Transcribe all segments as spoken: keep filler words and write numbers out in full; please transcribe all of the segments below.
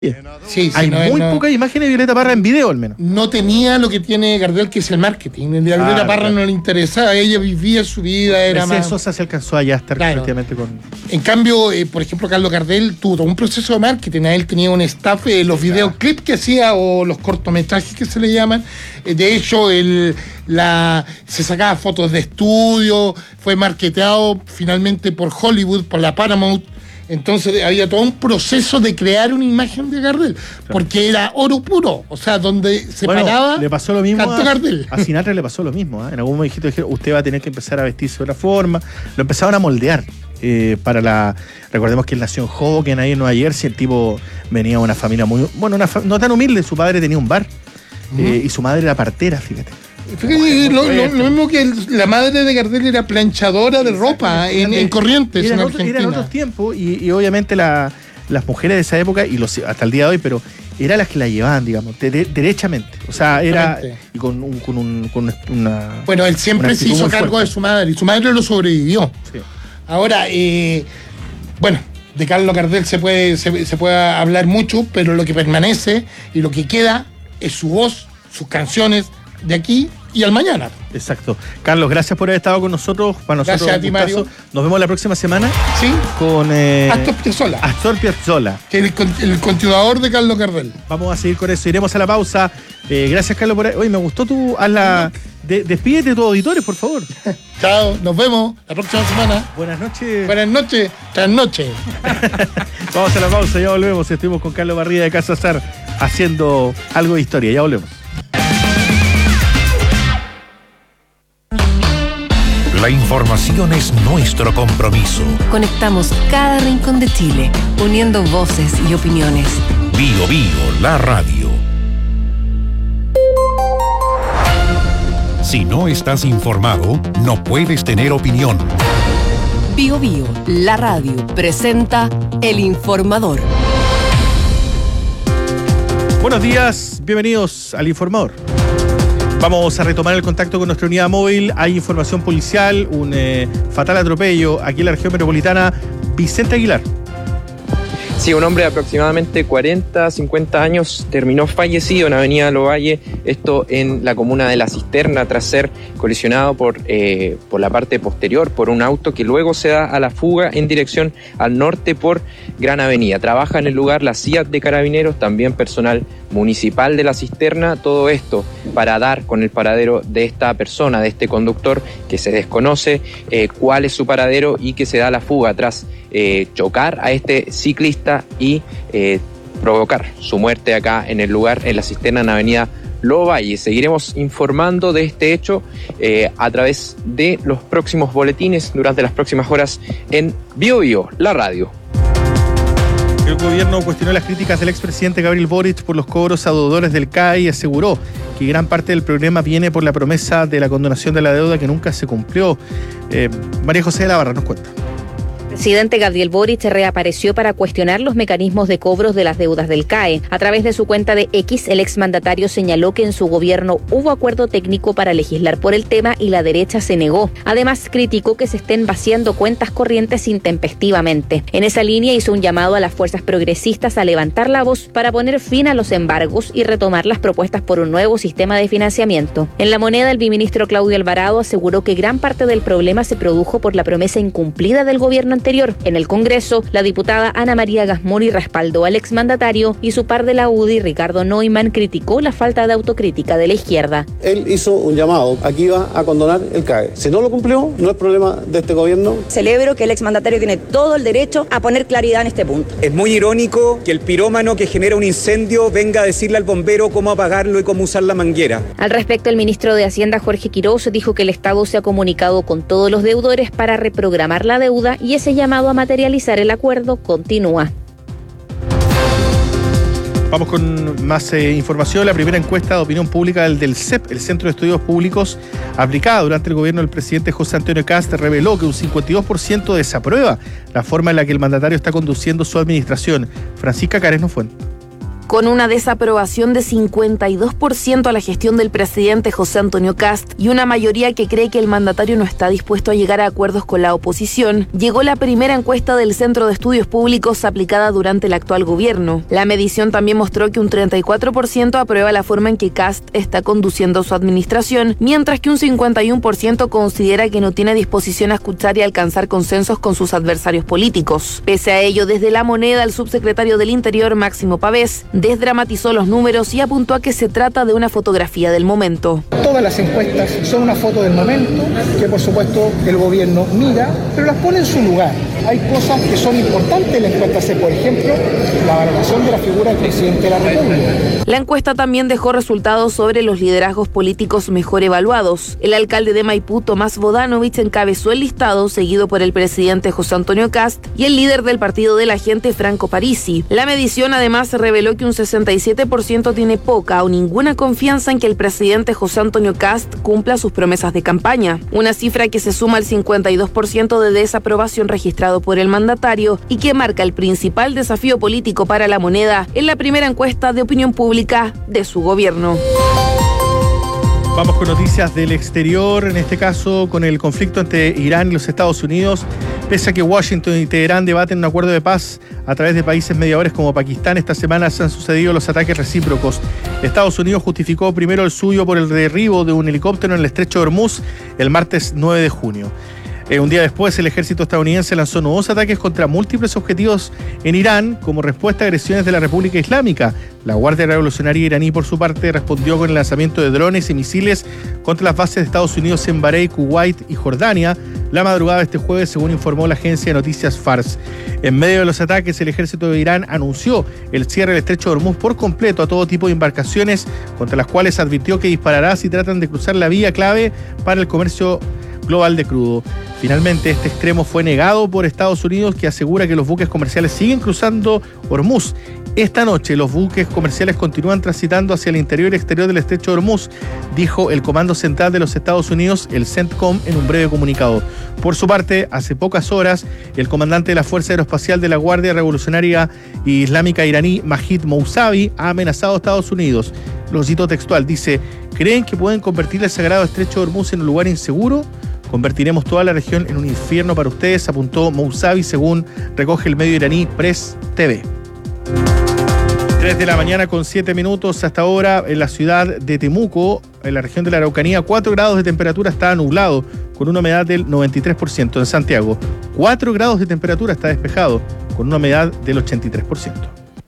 Sí, Hay sí, no, muy no, pocas imágenes de Violeta Parra en video, al menos. No tenía lo que tiene Gardel, que es el marketing. A Violeta Claro, Parra claro. no le interesaba, ella vivía su vida, era Mercedes más... Sosa se alcanzó allá a estar Claro. efectivamente con... En cambio, eh, por ejemplo, Carlos Gardel tuvo todo un proceso de marketing. A él tenía un staff, eh, los videoclips que hacía o los cortometrajes que se le llaman. Eh, de hecho, el, la, se sacaba fotos de estudio, fue marketeado finalmente por Hollywood, por la Paramount. Entonces había todo un proceso de crear una imagen de Gardel, porque era oro puro, o sea, donde se Bueno, paraba, le pasó lo mismo cantó a, Gardel. a Sinatra le pasó lo mismo. ¿eh? En algún momento dijeron, usted va a tener que empezar a vestirse de otra forma. Lo empezaron a moldear eh, para la... Recordemos que él nació en Hoboken, ahí en Nueva Jersey. El tipo venía de una familia muy... Bueno, una fa- no tan humilde. Su padre tenía un bar Uh-huh. eh, y su madre era partera, fíjate. Fíjate, lo, lo- lo mismo que el- la madre de Gardel era planchadora de ropa en, en Corrientes, Eran en otro- Argentina. eran otros tiempos y, y obviamente la, las mujeres de esa época, y los, hasta el día de hoy, pero eran las que la llevaban, digamos, de- de- derechamente. O sea, era... Exactamente. Y con, un, con, un, con una... Bueno, él siempre una se actitud hizo muy cargo fuerte. de su madre y su madre lo sobrevivió. Sí. Ahora, eh, bueno, de Carlos Gardel se puede, se, se puede hablar mucho, pero lo que permanece y lo que queda es su voz, sus canciones de aquí y al mañana. Exacto. Carlos, gracias por haber estado con nosotros. Para nosotros Gracias a un ti, gustazo. Mario. Nos vemos la próxima semana ¿Sí? con eh, Astor Piazzolla, Astor Piazzolla. que es el, con- el continuador de Carlos Gardel. Vamos a seguir con eso. Iremos a la pausa. Eh, gracias, Carlos, por ahí. Oye, me gustó tu... Haz la... de- despídete de tus auditores, por favor. Chao, nos vemos la próxima semana. Buenas noches. Buenas noches, tras noche. Vamos a la pausa, ya volvemos. Estuvimos con Carlos Barriga de Casa Sar haciendo algo de historia. Ya volvemos. La información es nuestro compromiso. Conectamos cada rincón de Chile, uniendo voces y opiniones. Bio Bio, la radio. Si no estás informado, no puedes tener opinión. Bio Bio, la radio, presenta El Informador. Buenos días, bienvenidos al Informador. Vamos a retomar el contacto con nuestra unidad móvil. Hay información policial, un eh, fatal atropello aquí en la región metropolitana. Vicente Aguilar. Sí, un hombre de aproximadamente cuarenta, cincuenta años terminó fallecido en Avenida Lovalle, esto en la comuna de La Cisterna, tras ser colisionado por, eh, por la parte posterior por un auto que luego se da a la fuga en dirección al norte por Gran Avenida. Trabaja en el lugar la C I A T de Carabineros, también personal municipal de La Cisterna, todo esto para dar con el paradero de esta persona, de este conductor que se desconoce eh, cuál es su paradero y que se da a la fuga tras eh, chocar a este ciclista y eh, provocar su muerte acá en el lugar, en La Cisterna, en Avenida Lovalle. Seguiremos informando de este hecho eh, a través de los próximos boletines durante las próximas horas en Bio Bio, la radio. El gobierno cuestionó las críticas del expresidente Gabriel Boric por los cobros a deudores del C A E y aseguró que gran parte del problema viene por la promesa de la condonación de la deuda que nunca se cumplió. Eh, María José de la Barra nos cuenta. El presidente Gabriel Boric reapareció para cuestionar los mecanismos de cobros de las deudas del C A E. A través de su cuenta de X, el exmandatario señaló que en su gobierno hubo acuerdo técnico para legislar por el tema y la derecha se negó. Además, criticó que se estén vaciando cuentas corrientes intempestivamente. En esa línea hizo un llamado a las fuerzas progresistas a levantar la voz para poner fin a los embargos y retomar las propuestas por un nuevo sistema de financiamiento. En La Moneda, el viceministro Claudio Alvarado aseguró que gran parte del problema se produjo por la promesa incumplida del gobierno anterior. En el Congreso, la diputada Ana María Gasmuri respaldó al exmandatario y su par de la U D I, Ricardo Neumann, criticó la falta de autocrítica de la izquierda. Él hizo un llamado, aquí iba a condonar el C A E. Si no lo cumplió, no es problema de este gobierno. Celebro que el exmandatario tiene todo el derecho a poner claridad en este punto. Es muy irónico que el pirómano que genera un incendio venga a decirle al bombero cómo apagarlo y cómo usar la manguera. Al respecto, el ministro de Hacienda, Jorge Quiroz, dijo que el Estado se ha comunicado con todos los deudores para reprogramar la deuda y ese llamado a materializar el acuerdo continúa. Vamos con más eh, información. La primera encuesta de opinión pública del, del C E P, el Centro de Estudios Públicos, aplicada durante el gobierno del presidente José Antonio Kast, reveló que un cincuenta y dos por ciento desaprueba la forma en la que el mandatario está conduciendo su administración. Francisca Caresno Fuente. Con una desaprobación de cincuenta y dos por ciento a la gestión del presidente José Antonio Kast y una mayoría que cree que el mandatario no está dispuesto a llegar a acuerdos con la oposición, llegó la primera encuesta del Centro de Estudios Públicos aplicada durante el actual gobierno. La medición también mostró que un treinta y cuatro por ciento aprueba la forma en que Kast está conduciendo su administración, mientras que un cincuenta y uno por ciento considera que no tiene disposición a escuchar y alcanzar consensos con sus adversarios políticos. Pese a ello, desde La Moneda, el subsecretario del Interior, Máximo Pavés, desdramatizó los números y apuntó a que se trata de una fotografía del momento. Todas las encuestas son una foto del momento, que por supuesto el gobierno mira, pero las pone en su lugar. Hay cosas que son importantes en la encuesta, C, por ejemplo, la valoración de la figura del presidente de la República. La encuesta también dejó resultados sobre los liderazgos políticos mejor evaluados. El alcalde de Maipú, Tomás Bodanovich, encabezó el listado, seguido por el presidente José Antonio Kast y el líder del Partido de la Gente, Franco Parisi. La medición además reveló que un sesenta y siete por ciento tiene poca o ninguna confianza en que el presidente José Antonio Kast cumpla sus promesas de campaña, una cifra que se suma al cincuenta y dos por ciento de desaprobación registrado por el mandatario y que marca el principal desafío político para La Moneda en la primera encuesta de opinión pública de su gobierno. Vamos con noticias del exterior, en este caso con el conflicto entre Irán y los Estados Unidos. Pese a que Washington y Teherán debaten un acuerdo de paz a través de países mediadores como Pakistán, esta semana se han sucedido los ataques recíprocos. Estados Unidos justificó primero el suyo por el derribo de un helicóptero en el estrecho de Hormuz el martes nueve de junio. Eh, un día después, el ejército estadounidense lanzó nuevos ataques contra múltiples objetivos en Irán como respuesta a agresiones de la República Islámica. La Guardia Revolucionaria iraní, por su parte, respondió con el lanzamiento de drones y misiles contra las bases de Estados Unidos en Bahrein, Kuwait y Jordania la madrugada de este jueves, según informó la agencia de noticias Fars. En medio de los ataques, el ejército de Irán anunció el cierre del estrecho de Hormuz por completo a todo tipo de embarcaciones, contra las cuales advirtió que disparará si tratan de cruzar la vía clave para el comercio global de crudo. Finalmente, este extremo fue negado por Estados Unidos, que asegura que los buques comerciales siguen cruzando Hormuz. Esta noche los buques comerciales continúan transitando hacia el interior y exterior del estrecho de Hormuz, dijo el Comando Central de los Estados Unidos, el CENTCOM, en un breve comunicado. Por su parte, hace pocas horas, el comandante de la Fuerza Aeroespacial de la Guardia Revolucionaria Islámica iraní, Majid Mousavi, ha amenazado a Estados Unidos. Lo cito textual, dice: ¿creen que pueden convertir el sagrado estrecho de Hormuz en un lugar inseguro? Convertiremos toda la región en un infierno para ustedes, apuntó Mousavi, según recoge el medio iraní Press T V. tres de la mañana con siete minutos hasta ahora en la ciudad de Temuco, en la región de la Araucanía, cuatro grados de temperatura, está nublado, con una humedad del noventa y tres por ciento. En Santiago, cuatro grados de temperatura, está despejado, con una humedad del ochenta y tres por ciento.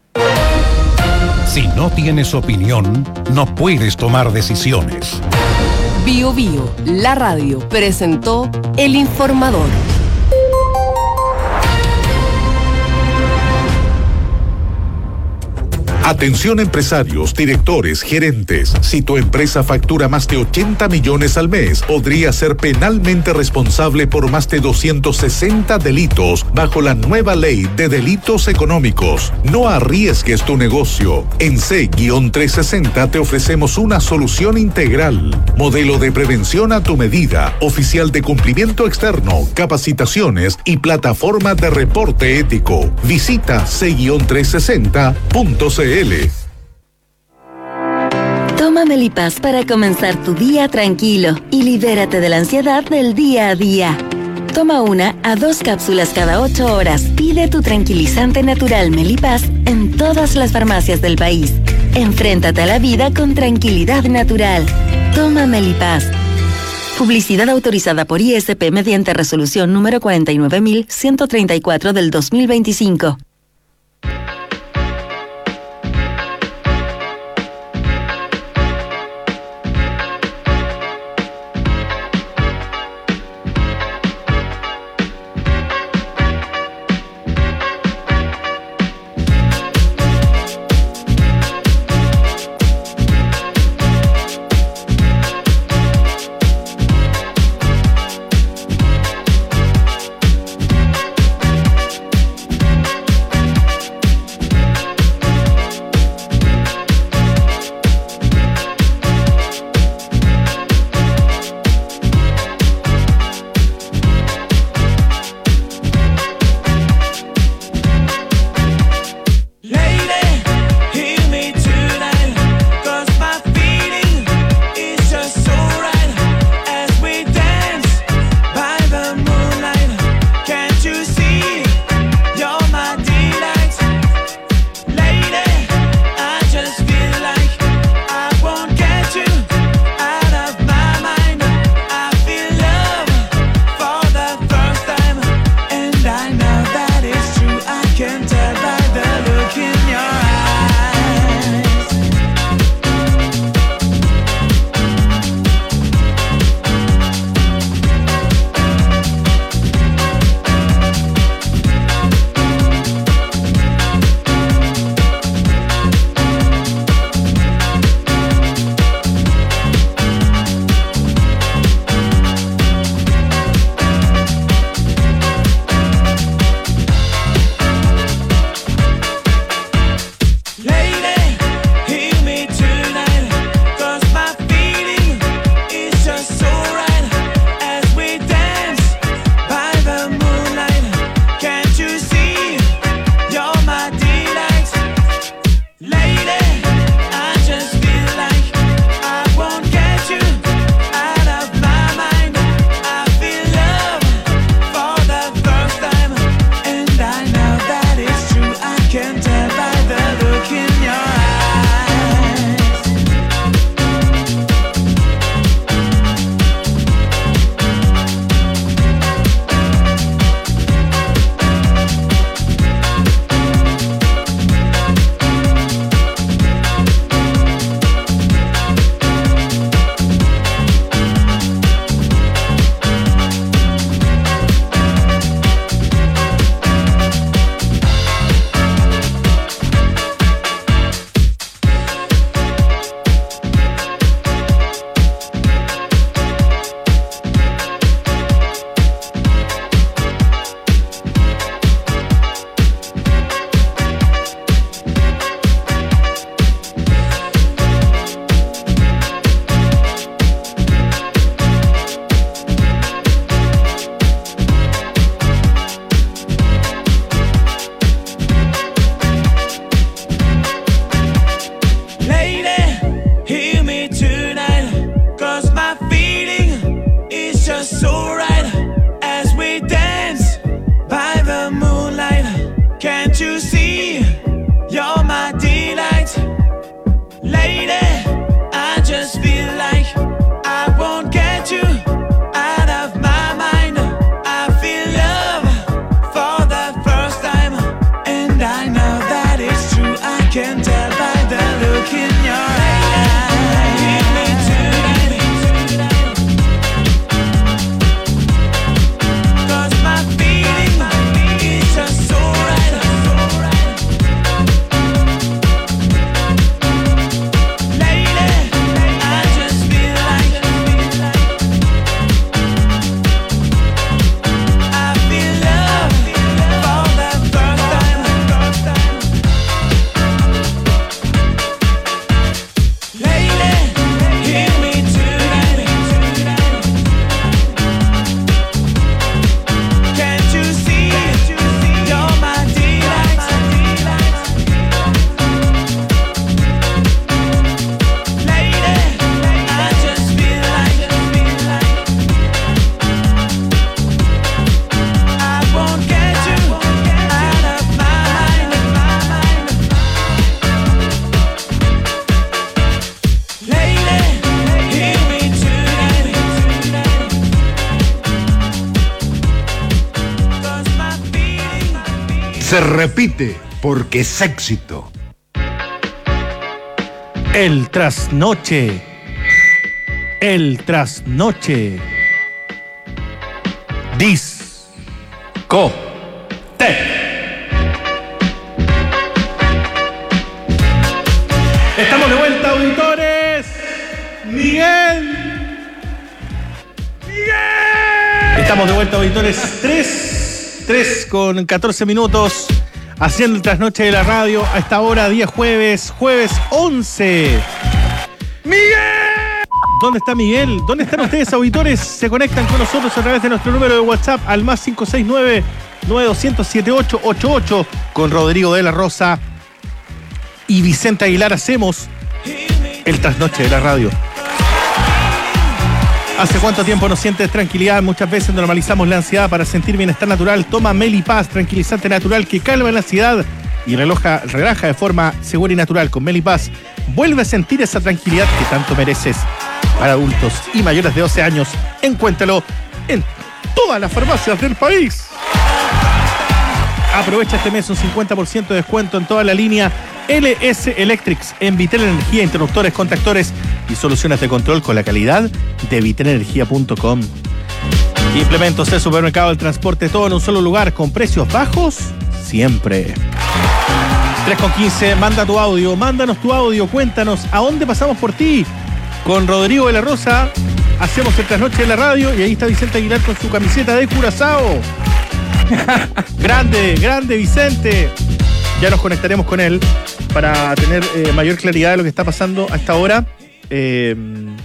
Si no tienes opinión, no puedes tomar decisiones. Bio Bio, la radio, presentó El Informador. Atención empresarios, directores, gerentes. Si tu empresa factura más de ochenta millones al mes, podría ser penalmente responsable por más de doscientos sesenta delitos bajo la nueva ley de delitos económicos. No arriesgues tu negocio. En C trescientos sesenta te ofrecemos una solución integral. Modelo de prevención a tu medida, oficial de cumplimiento externo, capacitaciones y plataforma de reporte ético. Visita C trescientos sesenta punto c l. Toma Melipaz para comenzar tu día tranquilo y libérate de la ansiedad del día a día. Toma una a dos cápsulas cada ocho horas. Pide tu tranquilizante natural Melipaz en todas las farmacias del país. Enfréntate a la vida con tranquilidad natural. Toma Melipaz. Publicidad autorizada por I S P mediante resolución número cuarenta y nueve mil ciento treinta y cuatro del dos mil veinticinco. Se repite porque es éxito. El trasnoche. El trasnoche. Disco. T. Estamos de vuelta, auditores. Miguel. Miguel. Estamos de vuelta, auditores. Tres. tres con catorce minutos. Haciendo el trasnoche de la radio a esta hora, día jueves, jueves once. ¡Miguel! ¿Dónde está Miguel? ¿Dónde están ustedes, auditores? Se conectan con nosotros a través de nuestro número de WhatsApp al más cinco seis nueve, nueve dos cero, siete ocho ocho ocho con Rodrigo de la Rosa y Vicente Aguilar. Hacemos el trasnoche de la radio. ¿Hace cuánto tiempo no sientes tranquilidad? Muchas veces normalizamos la ansiedad. Para sentir bienestar natural, toma Melipaz, tranquilizante natural que calma la ansiedad y relaja, relaja de forma segura y natural. Con Melipaz, vuelve a sentir esa tranquilidad que tanto mereces. Para adultos y mayores de doce años, encuéntralo en todas las farmacias del país. Aprovecha este mes un cincuenta por ciento de descuento en toda la línea L S Electrics en Vitel Energía, interruptores, contactores y soluciones de control con la calidad de vitel energía punto com. Implementos de supermercado del transporte, todo en un solo lugar, con precios bajos siempre. tres con quince, manda tu audio, mándanos tu audio, cuéntanos a dónde pasamos por ti. Con Rodrigo de la Rosa hacemos el trasnoche de la radio y ahí está Vicente Aguilar con su camiseta de Curazao. Grande, grande Vicente. Ya nos conectaremos con él para tener eh, mayor claridad de lo que está pasando a esta hora. Eh,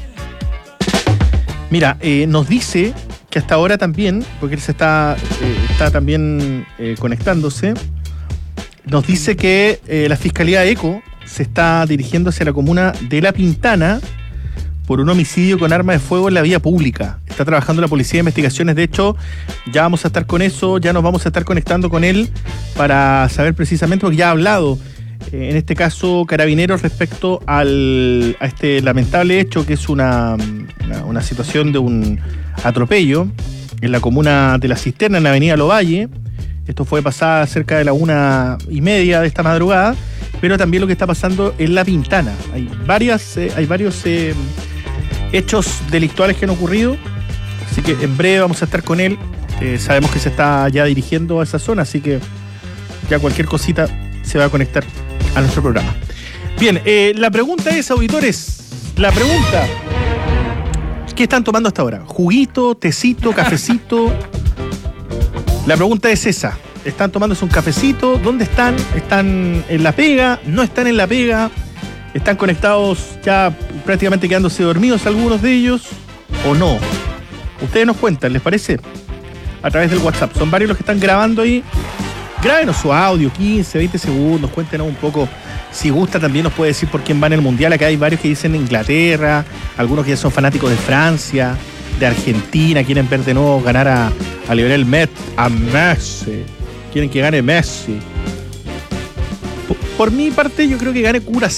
mira, eh, nos dice que hasta ahora también, porque él se está, eh, está también eh, conectándose, nos dice que eh, la Fiscalía ECO se está dirigiendo hacia la comuna de La Pintana por un homicidio con arma de fuego en la vía pública. Está trabajando la Policía de Investigaciones, de hecho, ya vamos a estar con eso, ya nos vamos a estar conectando con él para saber precisamente, porque ya ha hablado, eh, en este caso, Carabineros respecto al, a este lamentable hecho que es una, una, una situación de un atropello en la comuna de La Cisterna, en la avenida Lovalle. Esto fue pasada cerca de la una y media de esta madrugada, pero también lo que está pasando en La Pintana. Hay varias, eh, hay varios eh, hechos delictuales que han ocurrido, así que en breve vamos a estar con él. Eh, sabemos que se está ya dirigiendo a esa zona, así que ya cualquier cosita se va a conectar a nuestro programa. Bien, eh, la pregunta es, auditores, la pregunta, ¿qué están tomando hasta ahora? ¿Juguito, tecito, cafecito? La pregunta es esa. ¿Están tomándose un cafecito? ¿Dónde están? ¿Están en la pega? ¿No están en la pega? ¿Están conectados ya prácticamente quedándose dormidos algunos de ellos? ¿O no? Ustedes nos cuentan, ¿les parece? A través del WhatsApp. Son varios los que están grabando ahí. Grábenos su audio, quince, veinte segundos. Cuéntenos un poco. Si gusta, también nos puede decir por quién va en el Mundial. Acá hay varios que dicen Inglaterra. Algunos que ya son fanáticos de Francia, de Argentina. Quieren ver de nuevo ganar a, a Lionel Messi. A Messi. Quieren que gane Messi. Por, por mi parte, yo creo que gane Curazao.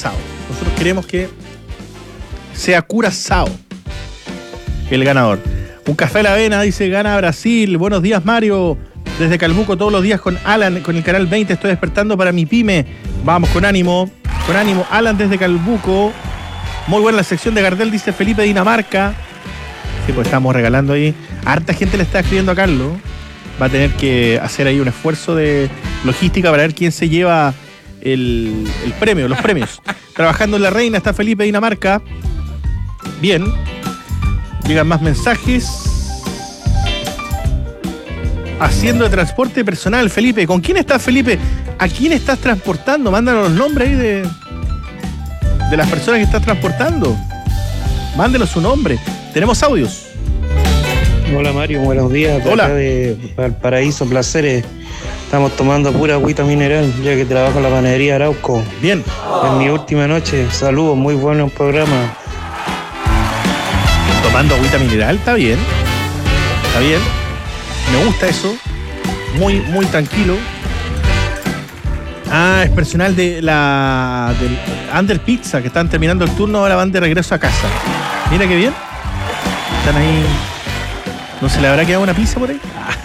Nosotros queremos que sea Curazao el ganador. Un café a la avena, dice, gana Brasil. Buenos días, Mario. Desde Calbuco todos los días con Alan, con el canal veinte. Estoy despertando para mi pyme. Vamos, con ánimo. Con ánimo. Alan desde Calbuco. Muy buena la sección de Gardel, dice Felipe de Dinamarca. Sí, pues estamos regalando ahí. Harta gente le está escribiendo a Carlos. Va a tener que hacer ahí un esfuerzo de logística para ver quién se lleva el, el premio, los premios. Trabajando en La Reina está Felipe de Dinamarca. Bien. Llegan más mensajes. Haciendo de transporte personal, Felipe. ¿Con quién estás, Felipe? ¿A quién estás transportando? Mándanos los nombres ahí de, de las personas que estás transportando. Mándenos su nombre. Tenemos audios. Hola, Mario, buenos días. Hola. Acá de Valparaíso, Placeres. Estamos tomando pura agüita mineral, ya que trabajo en la panadería Arauco. Bien. En mi última noche. Saludos, muy bueno el programa. Tomando agüita mineral, está bien. Está bien. Me gusta eso. Muy, muy tranquilo. Ah, es personal de la del Under Pizza, que están terminando el turno, ahora van de regreso a casa. Mira qué bien. Están ahí. ¿No se le habrá quedado una pizza por ahí?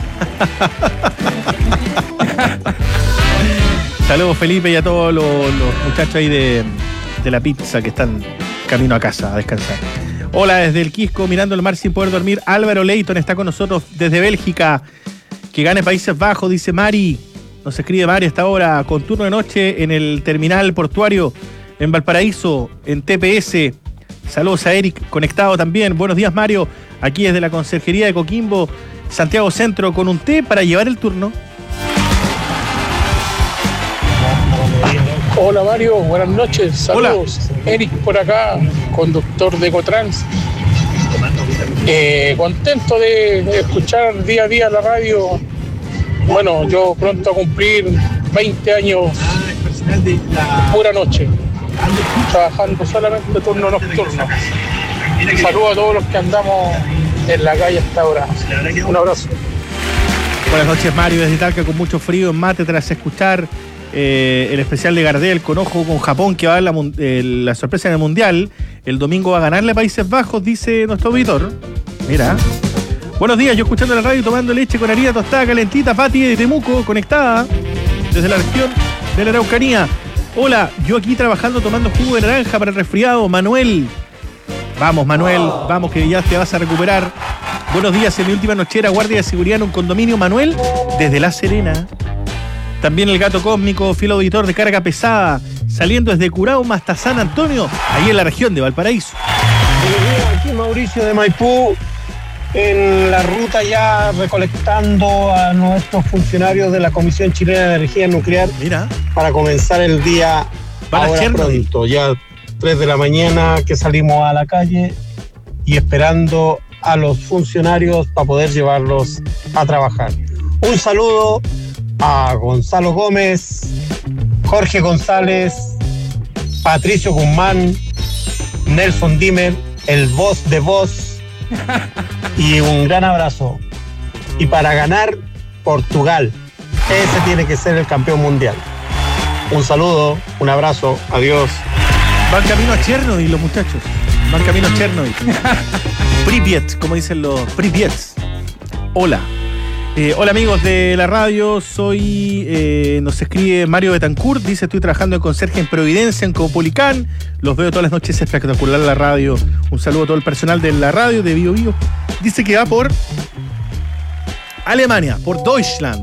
Saludos, Felipe, y a todos los, los muchachos ahí de, de la pizza que están camino a casa a descansar. Hola, desde el Quisco, mirando el mar sin poder dormir. Álvaro Leighton está con nosotros desde Bélgica. Que gane Países Bajos, dice Mari. Nos escribe Mari hasta ahora, con turno de noche en el terminal portuario en Valparaíso, en T P S. Saludos a Eric, conectado también. Buenos días, Mario. Aquí desde la Conserjería de Coquimbo, Santiago Centro, con un té para llevar el turno. Hola, Mario, buenas noches. Saludos. Hola. Eric por acá, conductor de Ecotrans. Eh, contento de, de escuchar día a día la radio. Bueno, yo pronto a cumplir veinte años, pura noche, trabajando solamente turno nocturno. Saludos a todos los que andamos en la calle hasta ahora. Un abrazo. Buenas noches, Mario, desde Talca, con mucho frío en mate tras escuchar eh, el especial de Gardel con ojo con Japón, que va a dar la, eh, la sorpresa en el Mundial. El domingo va a ganarle a Países Bajos, dice nuestro auditor. Mira. Buenos días, yo escuchando la radio, tomando leche con harina tostada calentita. Pati de Temuco, conectada desde la región de la Araucanía. Hola, yo aquí trabajando tomando jugo de naranja para el resfriado. Manuel. Vamos, Manuel, vamos que ya te vas a recuperar. Buenos días, en mi última nochera, guardia de seguridad en un condominio. Manuel, desde La Serena. También el gato cósmico, fiel auditor de carga pesada, saliendo desde Curauma hasta San Antonio, ahí en la región de Valparaíso. Aquí Mauricio de Maipú, en la ruta ya recolectando a nuestros funcionarios de la Comisión Chilena de Energía Nuclear. Mira. Para comenzar el día ahora pronto, ya tres de la mañana que salimos a la calle y esperando a los funcionarios para poder llevarlos a trabajar. Un saludo a Gonzalo Gómez, Jorge González, Patricio Guzmán, Nelson Dimmer, el voz de voz, y un gran abrazo. Y para ganar, Portugal. Ese tiene que ser el campeón mundial. Un saludo, un abrazo, adiós. Van camino a Chernobyl los muchachos. Van camino a Chernobyl. Pripyat, como dicen los Pripyats. Hola. Eh, hola amigos de la radio, soy, eh, nos escribe Mario Betancourt, dice estoy trabajando en conserje en Providencia, en Copolicán, los veo todas las noches, espectacular la radio, un saludo a todo el personal de la radio de Bio Bio. Dice que va por Alemania, por Deutschland,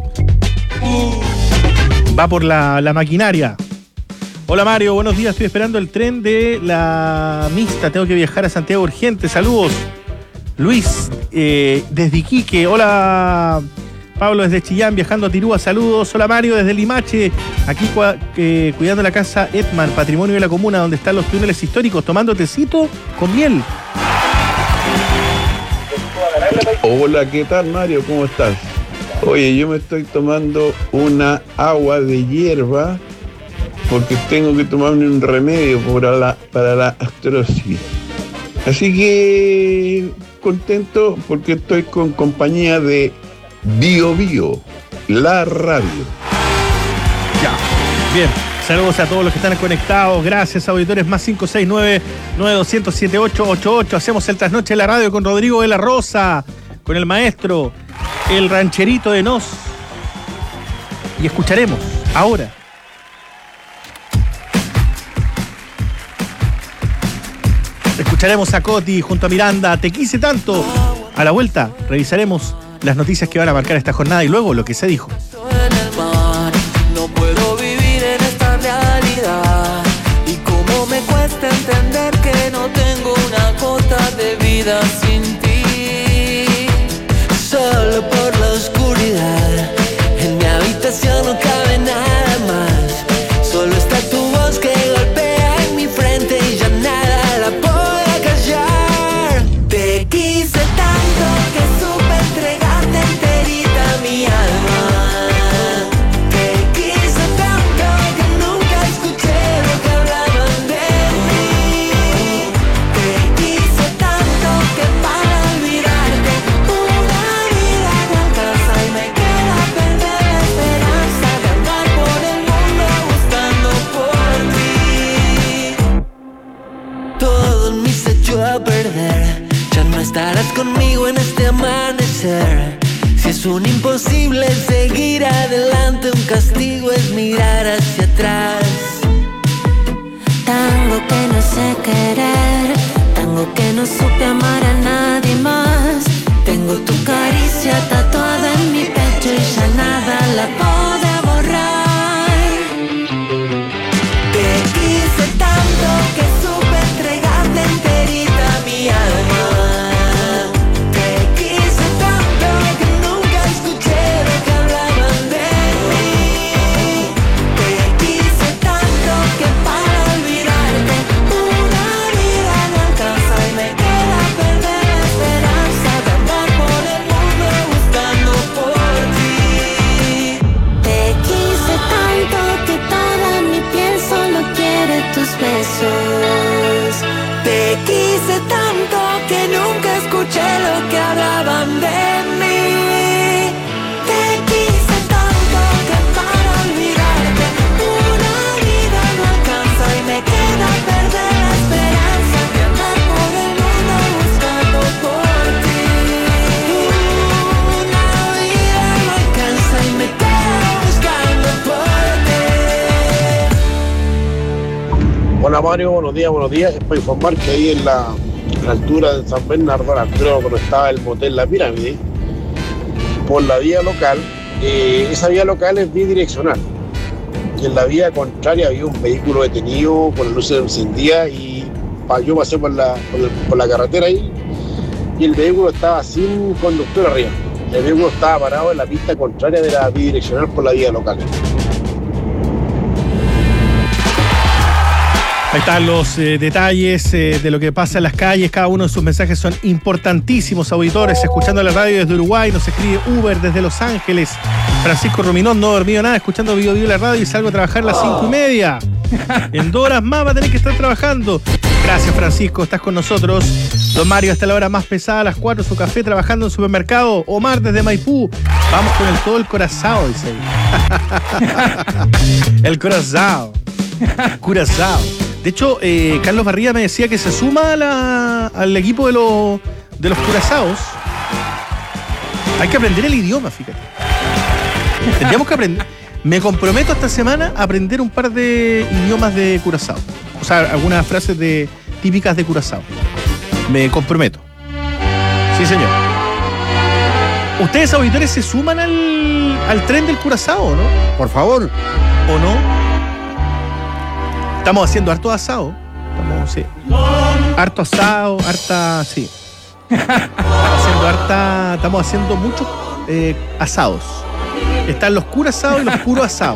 va por la, la maquinaria. Hola Mario, buenos días, estoy esperando el tren de la mixta, tengo que viajar a Santiago urgente, saludos. Luis, eh, desde Iquique, hola Pablo desde Chillán, viajando a Tirúa, saludos, hola Mario desde Limache, aquí cua, eh, cuidando la casa Edman, patrimonio de la comuna, donde están los túneles históricos, tomando tecito con miel. Hola, ¿qué tal Mario? ¿Cómo estás? Oye, yo me estoy tomando una agua de hierba porque tengo que tomarme un remedio para la, para la artrosis. Así que contento porque estoy con compañía de Bio Bio, la radio. Ya, bien. Saludos a todos los que están conectados. Gracias, auditores. Más cinco seis nueve, nueve dos cero cero, siete ocho ocho ocho. Hacemos el trasnoche de la radio con Rodrigo de la Rosa, con el maestro, el rancherito de Nos. Y escucharemos ahora. Escucharemos a Coti junto a Miranda. Te quise tanto. A la vuelta revisaremos las noticias que van a marcar esta jornada y luego lo que se dijo. No puedo vivir en esta realidad y cómo me cuesta entender que no tengo una gota de vida sin ti. Solo por la oscuridad, en mi habitación no cabe nada más. Solo está tu voz que golpea en mi frente y ya nada la puede callar. Te quise tanto que supe entregarte enterita mi alma. A perder, ya no estarás conmigo en este amanecer. Si es un imposible seguir adelante, un castigo es mirar hacia atrás. Tango que no sé querer, tango que no supe amar a nadie más. Tengo tu caricia tatuada en mi pecho y ya nada la puedo borrar. Te quise tanto que supe entregarte enterita mi alma. Te quise tanto que nunca escuché lo que hablaban de mí. Te quise tanto que para olvidarte una vida no alcanza y me queda perder la esperanza de andar por el mundo buscando por ti. Te quise tanto que toda mi piel solo quiere tus besos. Te quise tanto que nunca escuché lo que hablaban de mí. Te quise tanto que para olvidarte una vida no alcanza y me queda perder la esperanza de andar por el mundo buscando por ti. Una vida no alcanza y me queda buscando por ti. Hola Mario, buenos días, buenos días. Es para informar que ahí en la, en la altura de San Bernardo, a la altura donde estaba el motel La Pirámide, por la vía local, eh, esa vía local es bidireccional. Y en la vía contraria había un vehículo detenido con las luces encendidas y pa, yo pasé por la, por, el, por la carretera ahí y el vehículo estaba sin conductor arriba. El vehículo estaba parado en la pista contraria de la bidireccional por la vía local. Ahí están los eh, detalles eh, de lo que pasa en las calles. Cada uno de sus mensajes son importantísimos, auditores. Escuchando la radio desde Uruguay, nos escribe Uber desde Los Ángeles. Francisco Ruminón, no he dormido nada, escuchando Bio Bio la radio y salgo a trabajar a las cinco y media. En dos horas más va a tener que estar trabajando. Gracias, Francisco, estás con nosotros. Don Mario, hasta la hora más pesada, a las cuatro, su café trabajando en supermercado. Omar desde Maipú. Vamos con el todo el corazao, dice ahí. El corazao. Curazao. De hecho, eh, Carlos Barría me decía que se suma a la, al equipo de, lo, de los curazaos. Hay que aprender el idioma, fíjate. Tendríamos que aprender. Me comprometo esta semana a aprender un par de idiomas de Curazao. O sea, algunas frases de, típicas de Curazao. Me comprometo. Sí, señor. ¿Ustedes, auditores, se suman al, al tren del Curazao, no? Por favor. ¿O no? Estamos haciendo harto asado. Estamos, sí. Harto asado, harta. Sí. Estamos haciendo harta. Estamos haciendo muchos eh, asados. Están los curazados y los puros asados.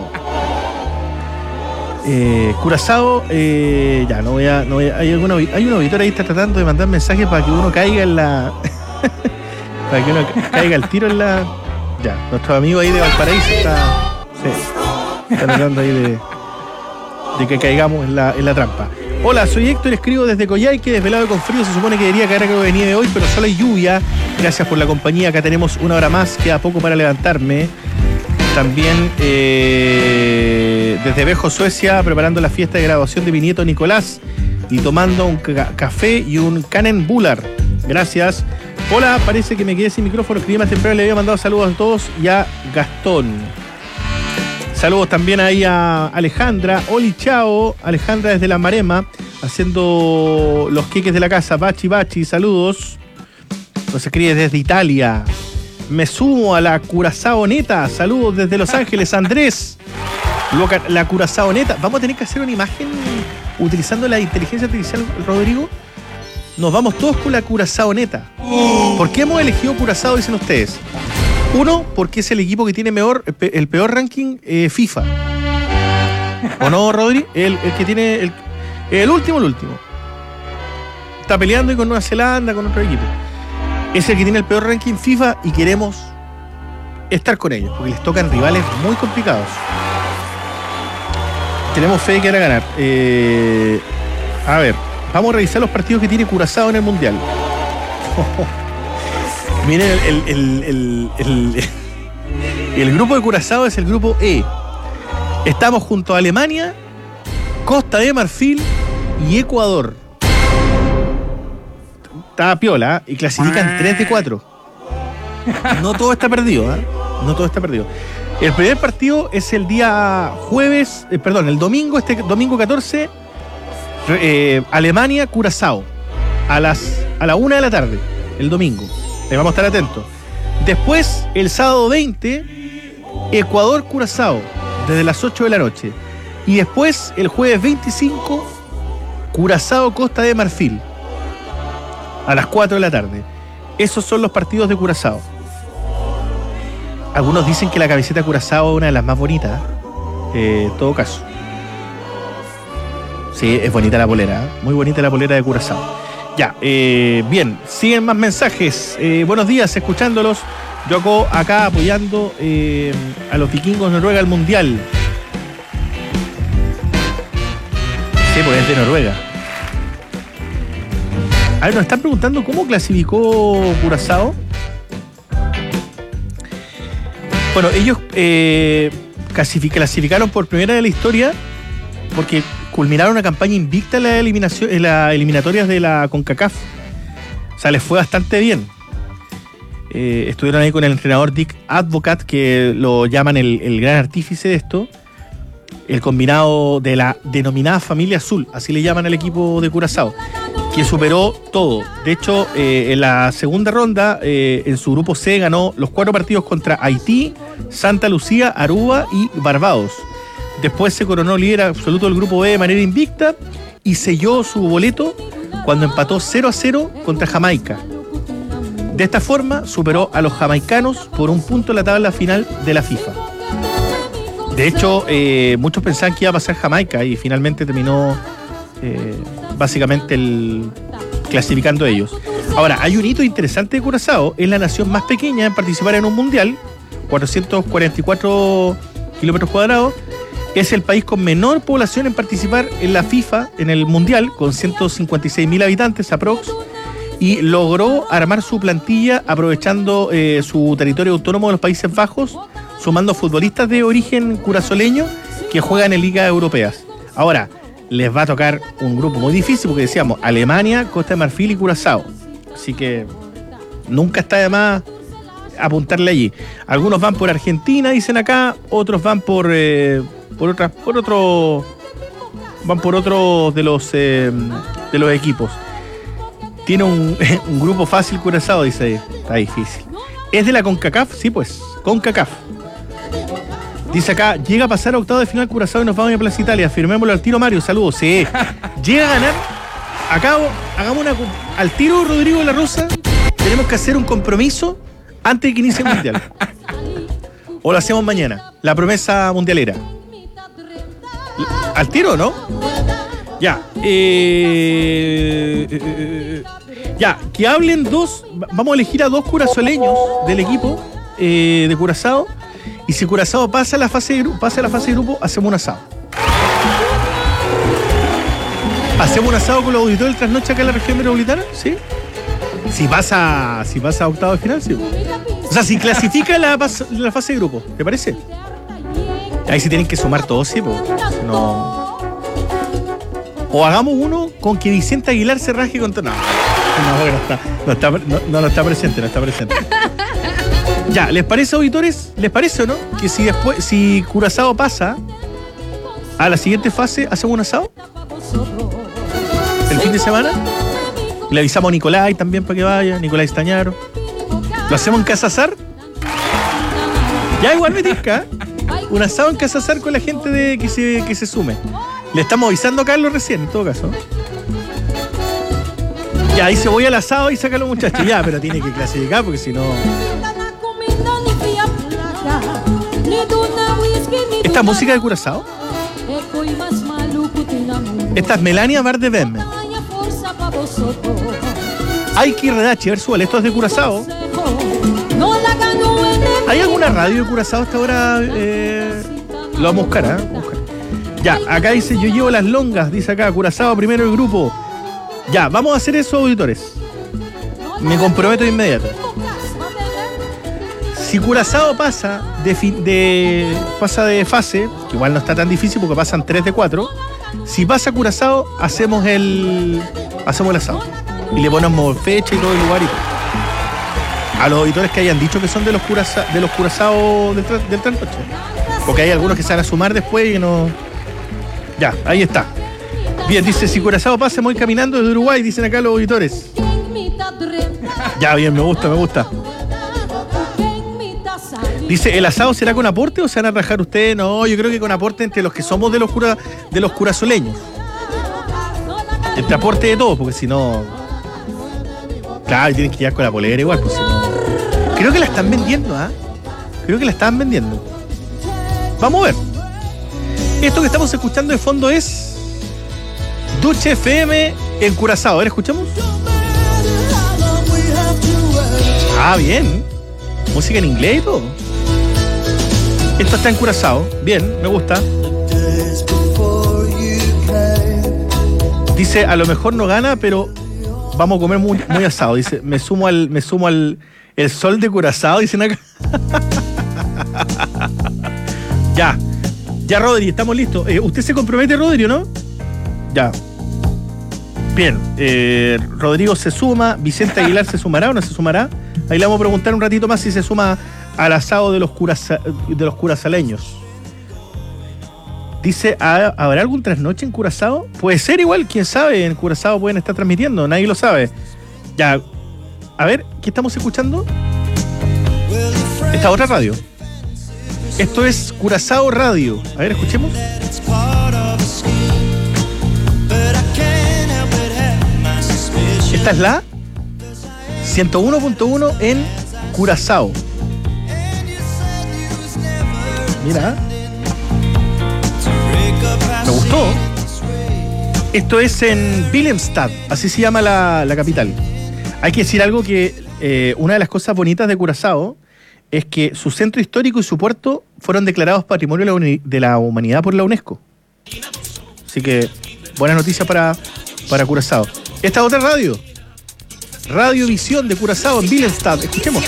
Eh, Curazao, eh, ya, no voy a. No voy a hay, alguna, hay un auditor ahí que está tratando de mandar mensajes para que uno caiga en la. para que uno caiga el tiro en la. Ya, nuestro amigo ahí de Valparaíso está. Sí. Está tratando ahí de. de que caigamos en la, en la trampa. Hola, soy Héctor, escribo desde Coyhaique, desvelado con frío, se supone que debería caer algo de nieve hoy, pero solo hay lluvia. Gracias por la compañía, acá tenemos una hora más, queda poco para levantarme. También, eh, Eh, desde Vejo, Suecia, preparando la fiesta de graduación de mi nieto Nicolás y tomando un ca- café y un Canenbular. Gracias. Hola, parece que me quedé sin micrófono. Escribí más temprano, le había mandado saludos a todos y a Gastón. Saludos también ahí a Alejandra. Oli, chao. Alejandra desde La Marema, haciendo los queques de la casa. Bachi, bachi, saludos. Nos escribe desde Italia. Me sumo a la Curazao Neta. Saludos desde Los Ángeles, Andrés. La Curazao Neta. Vamos a tener que hacer una imagen utilizando la inteligencia artificial, Rodrigo. Nos vamos todos con la Curazao Neta. ¿Por qué hemos elegido Curazao, dicen ustedes? Uno, porque es el equipo que tiene mejor, el peor ranking eh, FIFA. ¿O no, Rodri? El, el que tiene el, el último, el último. Está peleando y con Nueva Zelanda, con otro equipo. Es el que tiene el peor ranking FIFA y queremos estar con ellos, porque les tocan rivales muy complicados. Tenemos fe de que van a ganar. Eh, a ver, vamos a revisar los partidos que tiene Curazao en el Mundial. Miren, el, el, el, el, el, el grupo de Curazao es el grupo E. Estamos junto a Alemania, Costa de Marfil y Ecuador. Está piola, ¿eh? Y clasifican tres de cuatro. No todo está perdido, ¿eh? No todo está perdido. El primer partido es el día jueves, eh, perdón, el domingo, este domingo catorce, eh, Alemania, Curazao, a las a la una de la tarde, el domingo. Le vamos a estar atentos. Después, el sábado veinte, Ecuador, Curazao, desde las ocho de la noche. Y después, el jueves veinticinco, Curazao, Costa de Marfil, a las cuatro de la tarde. Esos son los partidos de Curazao. Algunos dicen que la camiseta de Curazao es una de las más bonitas, eh, en todo caso. Sí, es bonita la polera, ¿eh? Muy bonita la polera de Curazao. Ya, eh, bien, siguen más mensajes. Eh, buenos días, escuchándolos. Yo acá, acá apoyando eh, a los vikingos Noruega al Mundial. Sí, pues es de Noruega. A ver, nos están preguntando cómo clasificó Curazao. Bueno, ellos eh, clasificaron por primera vez en la historia porque culminaron una campaña invicta en la eliminación, en las eliminatorias de la CONCACAF. O sea, les fue bastante bien. Eh, estuvieron ahí con el entrenador Dick Advocat, que lo llaman el, el gran artífice de esto. El combinado de la denominada familia azul, así le llaman al equipo de Curazao, que superó todo. De hecho, eh, en la segunda ronda, eh, en su grupo C, ganó los cuatro partidos contra Haití, Santa Lucía, Aruba y Barbados. Después se coronó líder absoluto del grupo B de manera invicta y selló su boleto cuando empató cero a cero contra Jamaica. De esta forma, superó a los jamaicanos por un punto en la tabla final de la FIFA. De hecho, eh, muchos pensaban que iba a pasar Jamaica y finalmente terminó eh, básicamente el, clasificando ellos. Ahora, hay un hito interesante de Curazao. Es la nación más pequeña en participar en un mundial, cuatrocientos cuarenta y cuatro kilómetros cuadrados. Es el país con menor población en participar en la FIFA, en el mundial, con ciento cincuenta y seis mil habitantes aprox. Y logró armar su plantilla aprovechando eh, su territorio autónomo de los Países Bajos, sumando futbolistas de origen curazoleño que juegan en ligas europeas. Ahora, les va a tocar un grupo muy difícil porque decíamos Alemania, Costa de Marfil y Curazao. Así que nunca está de más apuntarle allí. Algunos van por Argentina, dicen acá, otros van por eh, por otras, por otro, van por otro de los eh, de los equipos. Tiene un, un grupo fácil Curazao, dice ahí. Está difícil. ¿Es de la CONCACAF? Sí, pues, CONCACAF. Dice acá, llega a pasar a octavo de final Curazao y nos vamos a Plaza Italia. Firmémoslo al tiro, Mario. Saludos. Sí. Llega a ganar. Acá hagamos una... Al tiro, Rodrigo de la Rosa, tenemos que hacer un compromiso antes de que inicie el Mundial. O lo hacemos mañana. La promesa mundialera. Al tiro, ¿no? Ya. Eh, eh, eh, ya, que hablen dos... Vamos a elegir a dos curazoleños del equipo eh, de Curazao. Y si Curazao pasa a la fase de grupo, pasa a la fase de grupo, hacemos un asado. ¿Hacemos un asado con los auditores del trasnoche acá en la región metropolitana? ¿Sí? Si pasa, si pasa a octavo de final, sí. O sea, si clasifica la, la fase de grupo, ¿te parece? Ahí se tienen que sumar todos, sí, pues. No. O hagamos uno con que Vicente Aguilar se raje con todo. No, no, no está, no está, no, no, no está presente, no está presente. Ya, ¿les parece, auditores? ¿Les parece o no? Que si después, si Curazao pasa a la siguiente fase, ¿hacemos un asado? ¿El fin de semana? Le avisamos a Nicolai también para que vaya, Nicolai Stañaro. ¿Lo hacemos en Casazar? Ya igual me tinca. Un asado en Casazar con la gente de que se, que se sume. Le estamos avisando a Carlos recién, en todo caso. Ya, ahí se voy al asado y saca a los muchachos. Ya, pero tiene que clasificar porque si no... ¿Esta música de Curazao? Esta es Melania Bar de Bemme. Aiki Redachi, a ver, súbale, esto es de Curazao. ¿Hay alguna radio de Curazao hasta ahora? Eh, lo vamos a buscar, ¿eh? Vamos a buscar. Ya, acá dice, yo llevo las longas, dice acá, Curazao primero el grupo. Ya, vamos a hacer eso, auditores. Me comprometo de inmediato. Si Curazao pasa de, de, pasa de fase, que igual no está tan difícil porque pasan tres de cuatro, si pasa Curazao, hacemos el hacemos el asado. Y le ponemos fecha y todo el lugar y todo. A los auditores que hayan dicho que son de los Curazao, de los Curazao del, del trasnoche. Porque hay algunos que se van a sumar después y no... Ya, ahí está. Bien, dice, si Curazao pasa, voy caminando desde Uruguay, dicen acá los auditores. Ya, bien, me gusta, me gusta. Dice, ¿el asado será con aporte o se van a rajar ustedes? No, yo creo que con aporte entre los que somos de los, cura, de los curazoleños. Entre aporte de todos, porque si no... Claro, tienen que llegar con la polera igual, pues si no... Creo que la están vendiendo, ¿ah? ¿eh? Creo que la están vendiendo. Vamos a ver. Esto que estamos escuchando de fondo es... Duche F M en Curazao. A ver, ¿escuchamos? Ah, bien. Música en inglés y todo. Esto está en Curazao. Bien, me gusta. Dice, a lo mejor no gana, pero vamos a comer muy, muy asado. Dice, me sumo al, me sumo al el sol de Curazao, dicen acá. Ya. Ya, Rodri, estamos listos. Eh, ¿Usted se compromete, Rodri, o no? Ya. Bien. Eh, Rodrigo se suma. Vicente Aguilar se sumará o no se sumará. Ahí le vamos a preguntar un ratito más si se suma al asado de los, curaza, de los curazaleños. Dice, ¿habrá algún trasnoche en Curazao? Puede ser igual, quién sabe, en Curazao pueden estar transmitiendo, nadie lo sabe. Ya, a ver, ¿qué estamos escuchando? Esta otra radio. Esto es Curazao Radio. A ver, escuchemos. Esta es la ciento uno punto uno en Curazao. Mira. Me gustó. Esto es en Wilhelmstad, así se llama la, la capital. Hay que decir algo que eh, una de las cosas bonitas de Curazao es que su centro histórico y su puerto fueron declarados Patrimonio de la, Uni- de la Humanidad por la UNESCO. Así que buena noticia para, para Curazao. Esta otra radio. Radio Visión de Curazao en Wilhelmstad. Escuchemos.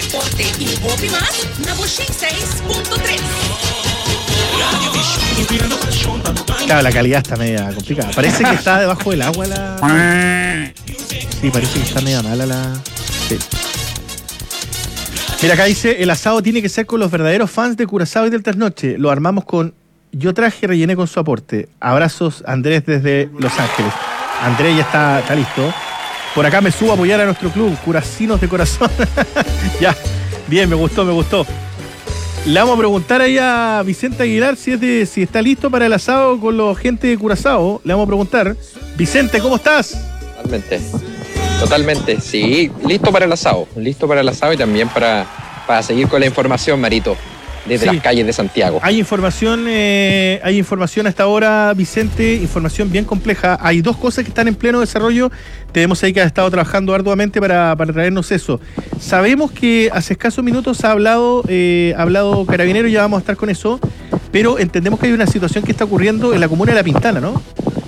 Claro, la calidad está media complicada. Parece que está debajo del agua la... Sí, parece que está media mala la... Sí. Mira, acá dice, el asado tiene que ser con los verdaderos fans de Curazao y del Trasnoche. Lo armamos con... Yo traje y rellené con su aporte. Abrazos, Andrés, desde Los Ángeles. Andrés ya está, está listo. Por acá me subo a apoyar a nuestro club, Curacinos de Corazón. Ya, bien, me gustó, me gustó. Le vamos a preguntar ahí a Vicente Aguilar si, es de, si está listo para el asado con la gente de Curazao. Le vamos a preguntar. Vicente, ¿cómo estás? Totalmente, totalmente, sí, listo para el asado, listo para el asado y también para, para seguir con la información, Marito, desde sí. las calles de Santiago. Hay información, eh, hay información hasta ahora, Vicente, información bien compleja. Hay dos cosas que están en pleno desarrollo. Tenemos ahí que ha estado trabajando arduamente para, para traernos eso. Sabemos que hace escasos minutos ha hablado, eh, ha hablado Carabinero, ya vamos a estar con eso, pero entendemos que hay una situación que está ocurriendo en la comuna de La Pintana, ¿no?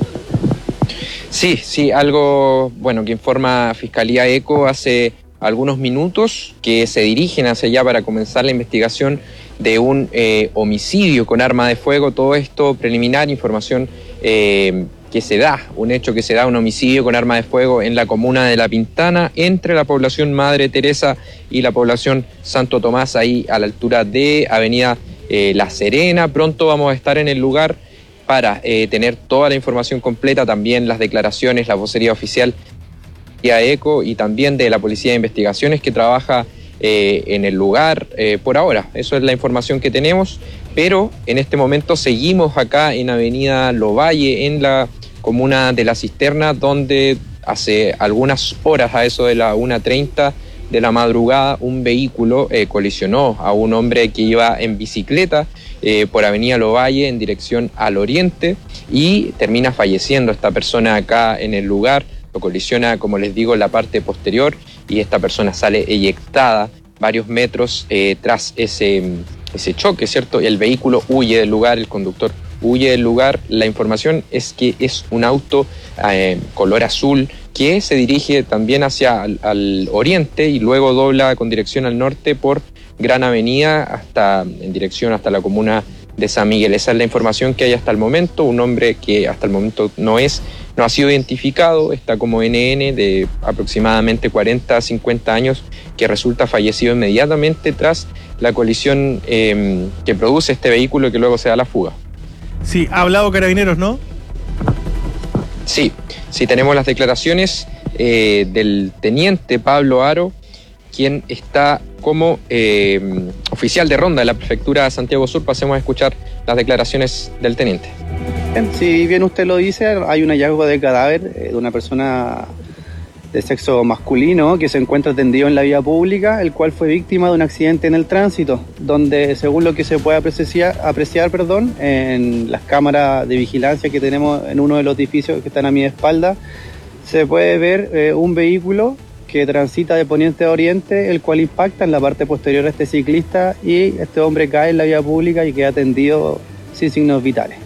Sí, sí, algo bueno que informa Fiscalía ECO hace algunos minutos, que se dirigen hacia allá para comenzar la investigación de un eh, homicidio con arma de fuego. Todo esto preliminar, información eh, que se da, un hecho que se da, un homicidio con arma de fuego en la comuna de La Pintana, entre la población Madre Teresa y la población Santo Tomás, ahí a la altura de Avenida eh, La Serena. Pronto vamos a estar en el lugar para eh, tener toda la información completa, también las declaraciones, la vocería oficial de ECO y también de la Policía de Investigaciones que trabaja eh, en el lugar eh, por ahora. Eso es la información que tenemos, pero en este momento seguimos acá en Avenida Lovalle, en la comuna de La Cisterna, donde hace algunas horas, a eso de la una treinta de la madrugada, un vehículo eh, colisionó a un hombre que iba en bicicleta eh, por Avenida Lovalle en dirección al oriente y termina falleciendo esta persona acá en el lugar. Lo colisiona, como les digo, en la parte posterior y esta persona sale eyectada varios metros eh, tras ese, ese choque, ¿cierto? Y el vehículo huye del lugar, el conductor huye del lugar. La información es que es un auto eh, color azul que se dirige también hacia al, al oriente y luego dobla con dirección al norte por Gran Avenida hasta en dirección hasta la comuna de San Miguel. Esa es la información que hay hasta el momento. Un hombre que hasta el momento no es, no ha sido identificado, está como N N de aproximadamente cuarenta a cincuenta años, que resulta fallecido inmediatamente tras la colisión eh, que produce este vehículo que luego se da la fuga. Sí, ha hablado Carabineros, ¿no? Sí, sí tenemos las declaraciones eh, del teniente Pablo Aro, quien está como eh, oficial de ronda de la prefectura de Santiago Sur. Pasemos a escuchar las declaraciones del teniente. Si bien usted lo dice, hay un hallazgo de cadáver eh, de una persona de sexo masculino que se encuentra tendido en la vía pública, el cual fue víctima de un accidente en el tránsito, donde según lo que se puede apreciar, apreciar perdón, en las cámaras de vigilancia que tenemos en uno de los edificios que están a mi espalda, se puede ver eh, un vehículo que transita de poniente a oriente, el cual impacta en la parte posterior a este ciclista y este hombre cae en la vía pública y queda tendido sin signos vitales.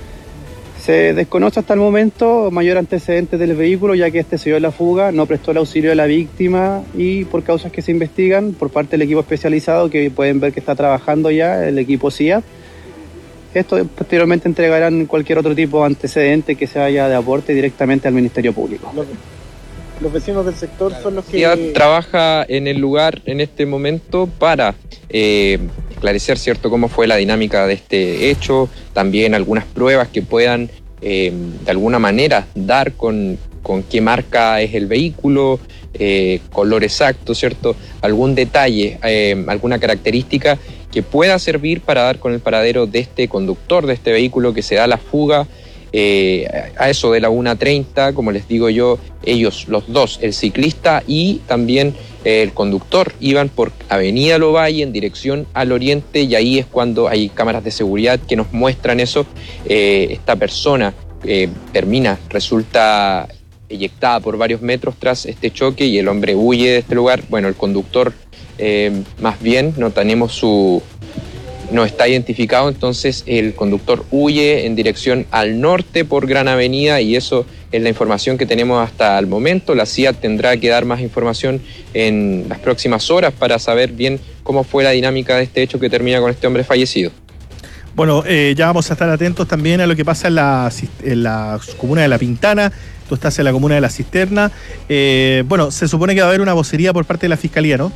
Se desconoce hasta el momento mayor antecedente del vehículo, ya que este se dio la fuga, no prestó el auxilio a la víctima y por causas que se investigan por parte del equipo especializado, que pueden ver que está trabajando ya el equipo C I A. Esto posteriormente entregarán cualquier otro tipo de antecedente que se haya de aporte directamente al Ministerio Público. Los vecinos del sector son los que... C I A trabaja en el lugar en este momento para eh, esclarecer, ¿cierto?, cómo fue la dinámica de este hecho, también algunas pruebas que puedan eh, de alguna manera dar con, con qué marca es el vehículo, eh, color exacto, ¿cierto?, algún detalle, eh, alguna característica que pueda servir para dar con el paradero de este conductor de este vehículo que se da la fuga. Eh, a eso de la una treinta, como les digo yo, ellos, los dos, el ciclista y también eh, el conductor, iban por Avenida Lovalle en dirección al oriente y ahí es cuando hay cámaras de seguridad que nos muestran eso. Eh, esta persona eh, termina, resulta eyectada por varios metros tras este choque y el hombre huye de este lugar. Bueno, el conductor eh, más bien no tenemos su... no está identificado, entonces el conductor huye en dirección al norte por Gran Avenida y eso es la información que tenemos hasta el momento. La C I A tendrá que dar más información en las próximas horas para saber bien cómo fue la dinámica de este hecho que termina con este hombre fallecido. Bueno, eh, ya vamos a estar atentos también a lo que pasa en la, en la comuna de La Pintana. Tú estás en la comuna de La Cisterna. Eh, bueno, se supone que va a haber una vocería por parte de la Fiscalía, ¿no?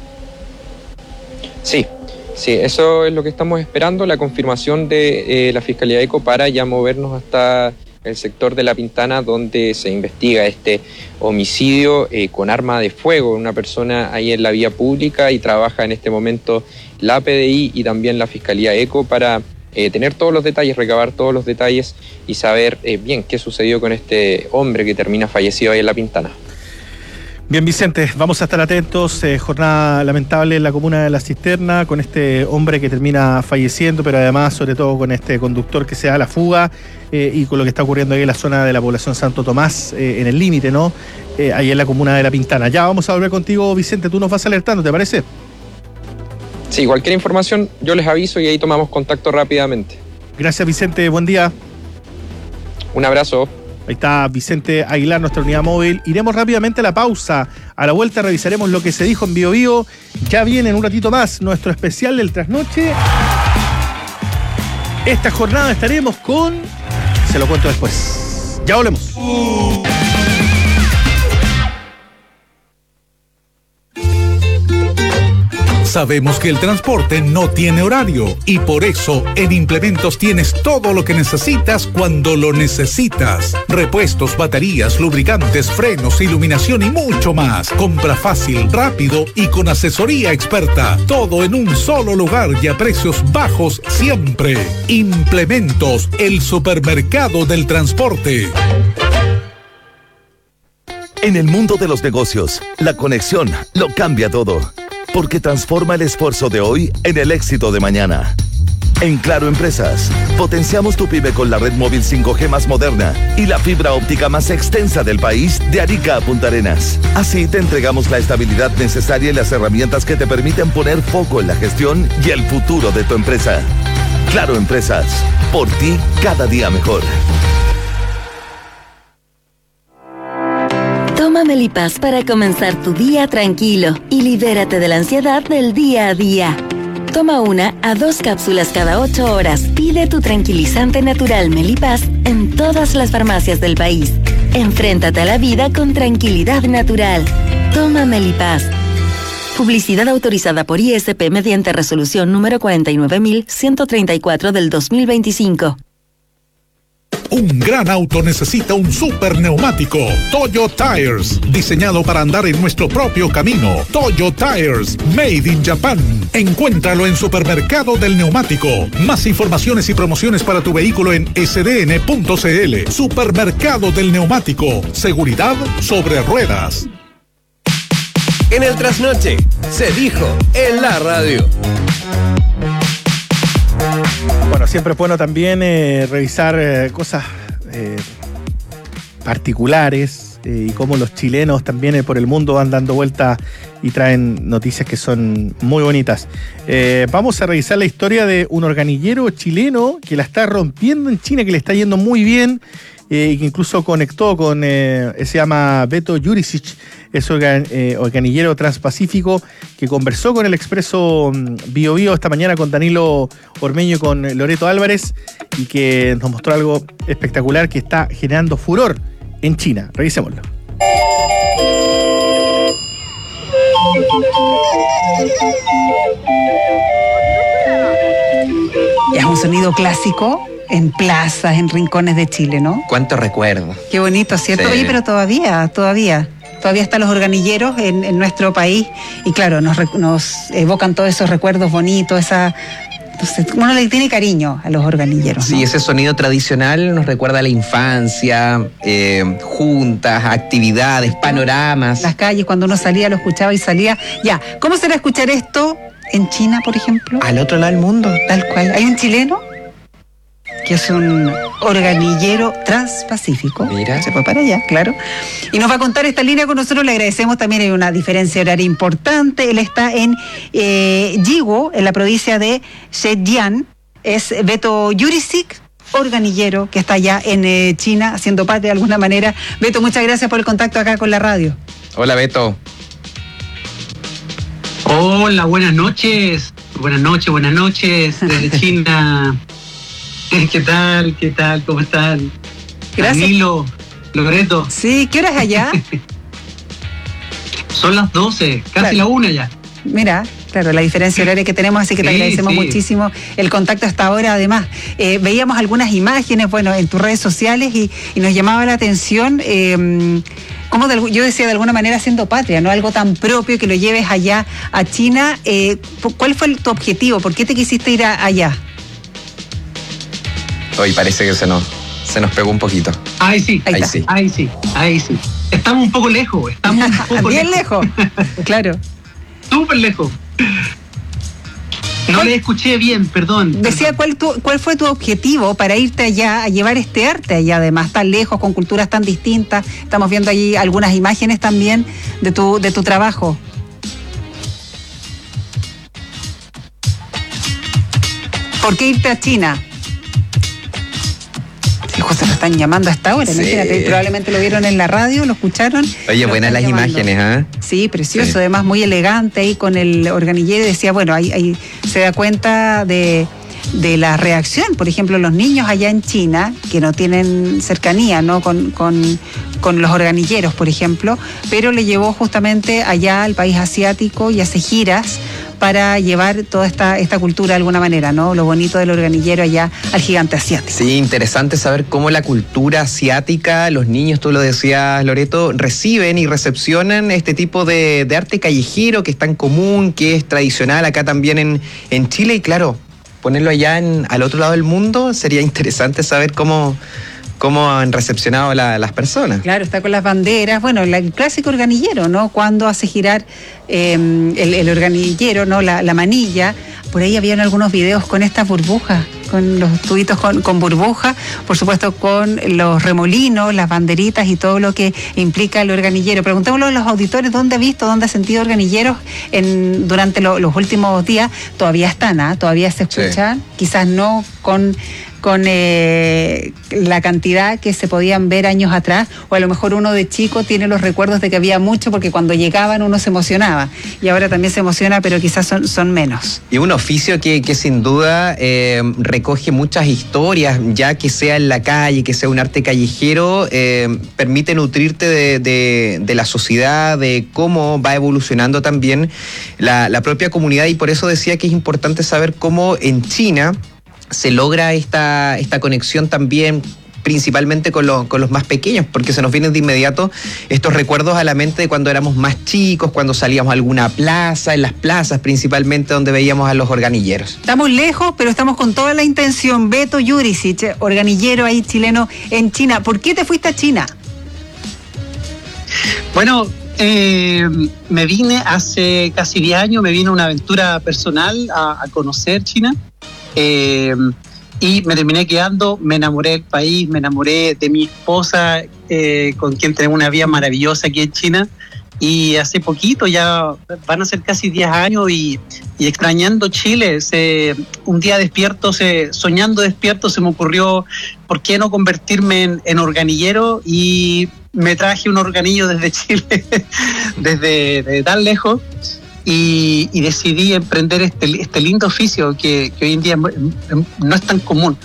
Sí. Sí, eso es lo que estamos esperando, la confirmación de eh, la Fiscalía ECO para ya movernos hasta el sector de La Pintana, donde se investiga este homicidio eh, con arma de fuego, una persona ahí en la vía pública, y trabaja en este momento la P D I y también la Fiscalía ECO para eh, tener todos los detalles, recabar todos los detalles y saber eh, bien qué sucedió con este hombre que termina fallecido ahí en La Pintana. Bien, Vicente, vamos a estar atentos. Eh, jornada lamentable en la comuna de La Cisterna, con este hombre que termina falleciendo, pero además, sobre todo, con este conductor que se da la fuga eh, y con lo que está ocurriendo ahí en la zona de la población Santo Tomás, eh, en el límite, ¿no? Eh, ahí en la comuna de La Pintana. Ya vamos a volver contigo, Vicente, tú nos vas alertando, ¿te parece? Sí, cualquier información yo les aviso y ahí tomamos contacto rápidamente. Gracias, Vicente, buen día. Un abrazo. Ahí está Vicente Aguilar, nuestra unidad móvil. Iremos rápidamente a la pausa. A la vuelta revisaremos lo que se dijo en Bio Bio. Ya viene en un ratito más nuestro especial del trasnoche. Esta jornada estaremos con... Se lo cuento después. Ya volvemos. Uh. Sabemos que el transporte no tiene horario y por eso en Implementos tienes todo lo que necesitas cuando lo necesitas. Repuestos, baterías, lubricantes, frenos, iluminación y mucho más. Compra fácil, rápido y con asesoría experta. Todo en un solo lugar y a precios bajos siempre. Implementos, el supermercado del transporte. En el mundo de los negocios, la conexión lo cambia todo. Porque transforma el esfuerzo de hoy en el éxito de mañana. En Claro Empresas, potenciamos tu pyme con la red móvil cinco G más moderna y la fibra óptica más extensa del país de Arica a Punta Arenas. Así te entregamos la estabilidad necesaria y las herramientas que te permiten poner foco en la gestión y el futuro de tu empresa. Claro Empresas, por ti cada día mejor. Toma Melipaz para comenzar tu día tranquilo y libérate de la ansiedad del día a día. Toma una a dos cápsulas cada ocho horas. Pide tu tranquilizante natural Melipaz en todas las farmacias del país. Enfréntate a la vida con tranquilidad natural. Toma Melipaz. Publicidad autorizada por I S P mediante resolución número cuarenta y nueve mil ciento treinta y cuatro del dos mil veinticinco. Un gran auto necesita un super neumático. Toyo Tires, diseñado para andar en nuestro propio camino. Toyo Tires, made in Japan. Encuéntralo en Supermercado del Neumático. Más informaciones y promociones para tu vehículo en s d n punto c l. Supermercado del Neumático. Seguridad sobre ruedas. En el trasnoche, se dijo en la radio. Bueno, siempre es bueno también eh, revisar eh, cosas eh, particulares eh, y cómo los chilenos también eh, por el mundo van dando vueltas y traen noticias que son muy bonitas. Eh, vamos a revisar la historia de un organillero chileno que la está rompiendo en China, que le está yendo muy bien eh, y que incluso conectó con, eh, se llama Beto Jurisic, es organ, eh, organillero transpacífico que conversó con el Expreso Bio Bio esta mañana con Danilo Ormeño y con Loreto Álvarez y que nos mostró algo espectacular que está generando furor en China. Revisémoslo. Es un sonido clásico en plazas, en rincones de Chile, ¿no? Cuánto recuerdo. Qué bonito, ¿cierto? Sí. Oye, pero todavía, todavía... Todavía están los organilleros en, en nuestro país y claro, nos, nos evocan todos esos recuerdos bonitos, esa... Entonces, uno le tiene cariño a los organilleros, ¿no? Sí, ese sonido tradicional nos recuerda a la infancia, eh, juntas, actividades, panoramas. Las calles, cuando uno salía, lo escuchaba y salía. Ya, ¿cómo será escuchar esto en China, por ejemplo? Al otro lado del mundo. Tal cual. ¿Hay un chileno? Que es un organillero transpacífico. Mira. Se fue para allá, claro. Y nos va a contar esta línea con nosotros, le agradecemos. También hay una diferencia horaria importante. Él está en eh, Yiwu, en la provincia de Zhejiang. Es Beto Jurisic, organillero, que está allá en eh, China, haciendo patria de alguna manera. Beto, muchas gracias por el contacto acá con la radio. Hola, Beto. Hola, buenas noches. Buenas noches, buenas noches desde China. ¿Qué tal? ¿Qué tal? ¿Cómo están? Gracias. Danilo, Loreto. Sí, ¿qué hora es allá? Son las doce, casi claro. La una ya. Mira, claro, la diferencia horaria que tenemos, así que sí, te agradecemos sí. muchísimo el contacto hasta ahora. Además, eh, veíamos algunas imágenes, bueno, en tus redes sociales y, y nos llamaba la atención... Eh, como de, yo decía, de alguna manera haciendo patria, ¿no? Algo tan propio que lo lleves allá a China. Eh, ¿Cuál fue tu objetivo? ¿Por qué te quisiste ir a, allá? Hoy parece que se nos, se nos pegó un poquito. Ahí sí, ahí, ahí sí, ahí sí, ahí sí. Estamos un poco lejos, estamos un poco bien lejos. lejos. Claro. Súper lejos. No le escuché bien, perdón. Decía, ¿cuál, tu, ¿cuál fue tu objetivo para irte allá, a llevar este arte allá, además, tan lejos, con culturas tan distintas? Estamos viendo allí algunas imágenes también de tu, de tu trabajo. ¿Por qué irte a China? José, lo están llamando a esta hora, sí. Imagínate, probablemente lo vieron en la radio, lo escucharon. Oye, buenas las llamando. Imágenes, ¿ah? ¿eh? Sí, precioso, sí. Además muy elegante ahí con el organillero y decía, bueno, ahí, ahí se da cuenta de, de la reacción. Por ejemplo, los niños allá en China, que no tienen cercanía, ¿no? con, con, con los organilleros, por ejemplo, pero le llevó justamente allá al país asiático y hace giras para llevar toda esta, esta cultura de alguna manera, ¿no? Lo bonito del organillero allá al gigante asiático. Sí, interesante saber cómo la cultura asiática, los niños, tú lo decías, Loreto, reciben y recepcionan este tipo de, de arte callejero que es tan común, que es tradicional acá también en, en Chile, y claro, ponerlo allá en, al otro lado del mundo, sería interesante saber cómo... cómo han recepcionado la, las personas. Claro, está con las banderas, bueno, el clásico organillero, ¿no? Cuando hace girar eh, el, el organillero, ¿no? La, la manilla, por ahí habían algunos videos con estas burbujas, con los tubitos con, con burbuja, por supuesto con los remolinos, las banderitas y todo lo que implica el organillero. Preguntémosle a los auditores dónde ha visto, dónde ha sentido organilleros en, durante lo, los últimos días. Todavía están, ¿ah? ¿eh? Todavía se escuchan, sí. Quizás no con... con eh, la cantidad que se podían ver años atrás, o a lo mejor uno de chico tiene los recuerdos de que había mucho, porque cuando llegaban uno se emocionaba, y ahora también se emociona, pero quizás son, son menos. Y un oficio que, que sin duda eh, recoge muchas historias, ya que sea en la calle, que sea un arte callejero, eh, permite nutrirte de, de, de la sociedad, de cómo va evolucionando también la, la propia comunidad, y por eso decía que es importante saber cómo en China se logra esta, esta conexión también, principalmente con los, con los más pequeños, porque se nos vienen de inmediato estos recuerdos a la mente de cuando éramos más chicos, cuando salíamos a alguna plaza, en las plazas principalmente, donde veíamos a los organilleros. Estamos lejos, pero estamos con toda la intención. Beto Jurisic, organillero ahí chileno en China. ¿Por qué te fuiste a China? Bueno, eh, me vine hace casi diez años, me vine a una aventura personal a, a conocer China. Eh, y me terminé quedando, me enamoré del país, me enamoré de mi esposa, eh, con quien tenemos una vida maravillosa aquí en China, y hace poquito, ya van a ser casi diez años, y, y extrañando Chile, se, un día despierto, se, soñando despierto, se me ocurrió, ¿por qué no convertirme en, en organillero? Y me traje un organillo desde Chile, desde, desde tan lejos. Y, y decidí emprender este, este lindo oficio que, que hoy en día no es tan común.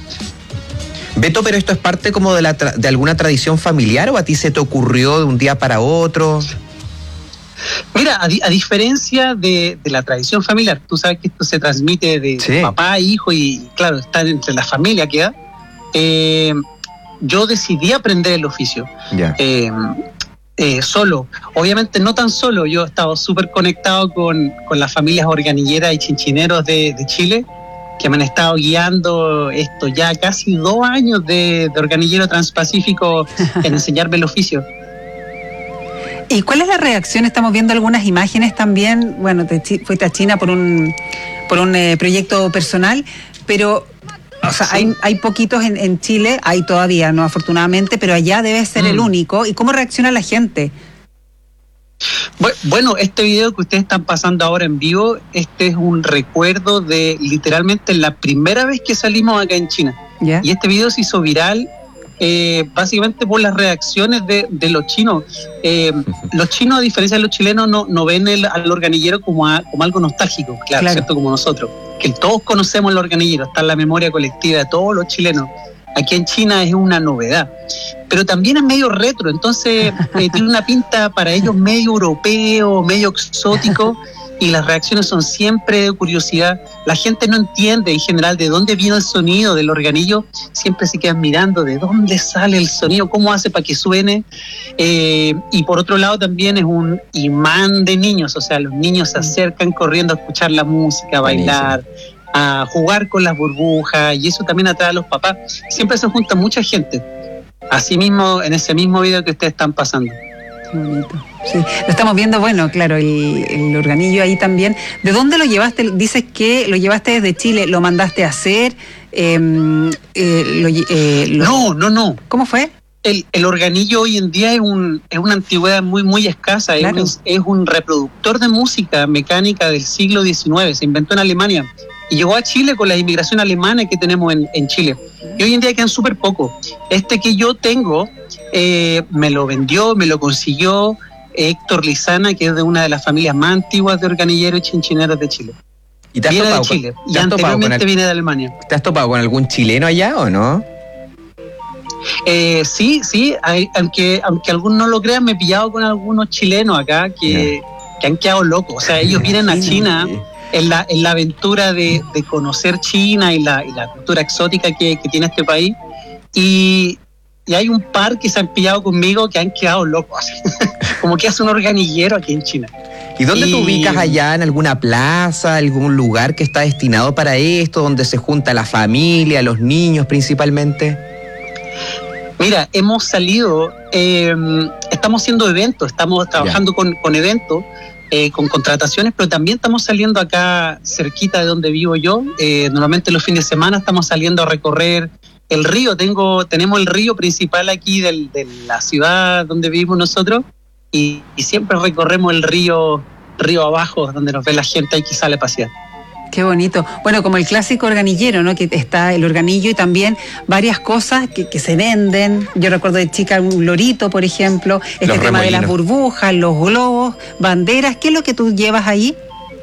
Beto, pero esto es parte como de, la tra- de alguna tradición familiar, ¿o a ti se te ocurrió de un día para otro? Mira, a, di- a diferencia de, de la tradición familiar, tú sabes que esto se transmite de sí. papá a hijo, y claro, está entre la familia que da. Eh, yo decidí aprender el oficio. Ya. Eh, Eh, solo, obviamente no tan solo, yo he estado súper conectado con, con las familias organilleras y chinchineros de, de Chile, que me han estado guiando esto ya casi dos años de, de organillero transpacífico en enseñarme el oficio. ¿Y cuál es la reacción? Estamos viendo algunas imágenes también. Bueno, te fuiste a China por un, por un eh, proyecto personal, pero... O sea, sí. hay, hay poquitos en, en Chile, hay todavía, no afortunadamente, pero allá debe ser mm. el único. ¿Y cómo reacciona la gente? Bueno, este video que ustedes están pasando ahora en vivo, este es un recuerdo de literalmente la primera vez que salimos acá en China. ¿Ya? Y este video se hizo viral eh, básicamente por las reacciones de, de los chinos. Eh, los chinos, a diferencia de los chilenos, no, no ven el, al organillero como, a, como algo nostálgico, claro, claro, ¿cierto? Como nosotros. Que todos conocemos el organillero, está en la memoria colectiva de todos los chilenos. Aquí en China es una novedad, pero también es medio retro, entonces eh, tiene una pinta para ellos medio europeo, medio exótico, y las reacciones son siempre de curiosidad. La gente no entiende en general de dónde viene el sonido del organillo, siempre se quedan mirando de dónde sale el sonido, cómo hace para que suene. Eh, y por otro lado también es un imán de niños, o sea, los niños se acercan corriendo a escuchar la música, a bailar, a jugar con las burbujas, y eso también atrae a los papás. Siempre se junta mucha gente, así mismo en ese mismo video que ustedes están pasando. Qué bonito. Sí, lo estamos viendo, bueno, claro, el, el organillo ahí también. ¿De dónde lo llevaste? Dices que lo llevaste desde Chile, ¿lo mandaste a hacer? Eh, eh, lo, eh, lo... No, no, no. ¿Cómo fue? El, el organillo hoy en día es, un, es una antigüedad muy, muy escasa, claro. es, es un reproductor de música mecánica del siglo diecinueve, se inventó en Alemania y llegó a Chile con la inmigración alemana que tenemos en, en Chile. Y hoy en día quedan súper poco. Este que yo tengo, eh, me lo vendió, me lo consiguió Héctor Lizana, que es de una de las familias más antiguas de organilleros y chinchineros de Chile. ¿Y te has viene de topado con- Chile y te has topado con anteriormente el- viene de Alemania. ¿Te has topado con algún chileno allá o no? Eh, sí, sí, hay- aunque, aunque algunos no lo crean, me he pillado con algunos chilenos acá que, que han quedado locos. O sea, ellos vienen a China en la, en la aventura de, de conocer China y la, y la cultura exótica que, que tiene este país. Y, y hay un par que se han pillado conmigo que han quedado locos. Como que hace un organillero aquí en China. ¿Y dónde te Y- ubicas allá? ¿En alguna plaza, algún lugar que está destinado para esto, donde se junta la familia, los niños principalmente? Mira, hemos salido, eh, estamos haciendo eventos, estamos trabajando con, con eventos, eh, con contrataciones, pero también estamos saliendo acá cerquita de donde vivo yo. Eh, normalmente los fines de semana estamos saliendo a recorrer el río. Tengo, tenemos el río principal aquí del, de la ciudad donde vivimos nosotros y, y siempre recorremos el río, río abajo, donde nos ve la gente y que sale a pasear. Qué bonito. Bueno, como el clásico organillero, ¿no? Que está el organillo y también varias cosas que, que se venden. Yo recuerdo de chica un lorito, por ejemplo, este Los tema de las remolinos. burbujas, los globos, banderas. ¿Qué es lo que tú llevas ahí?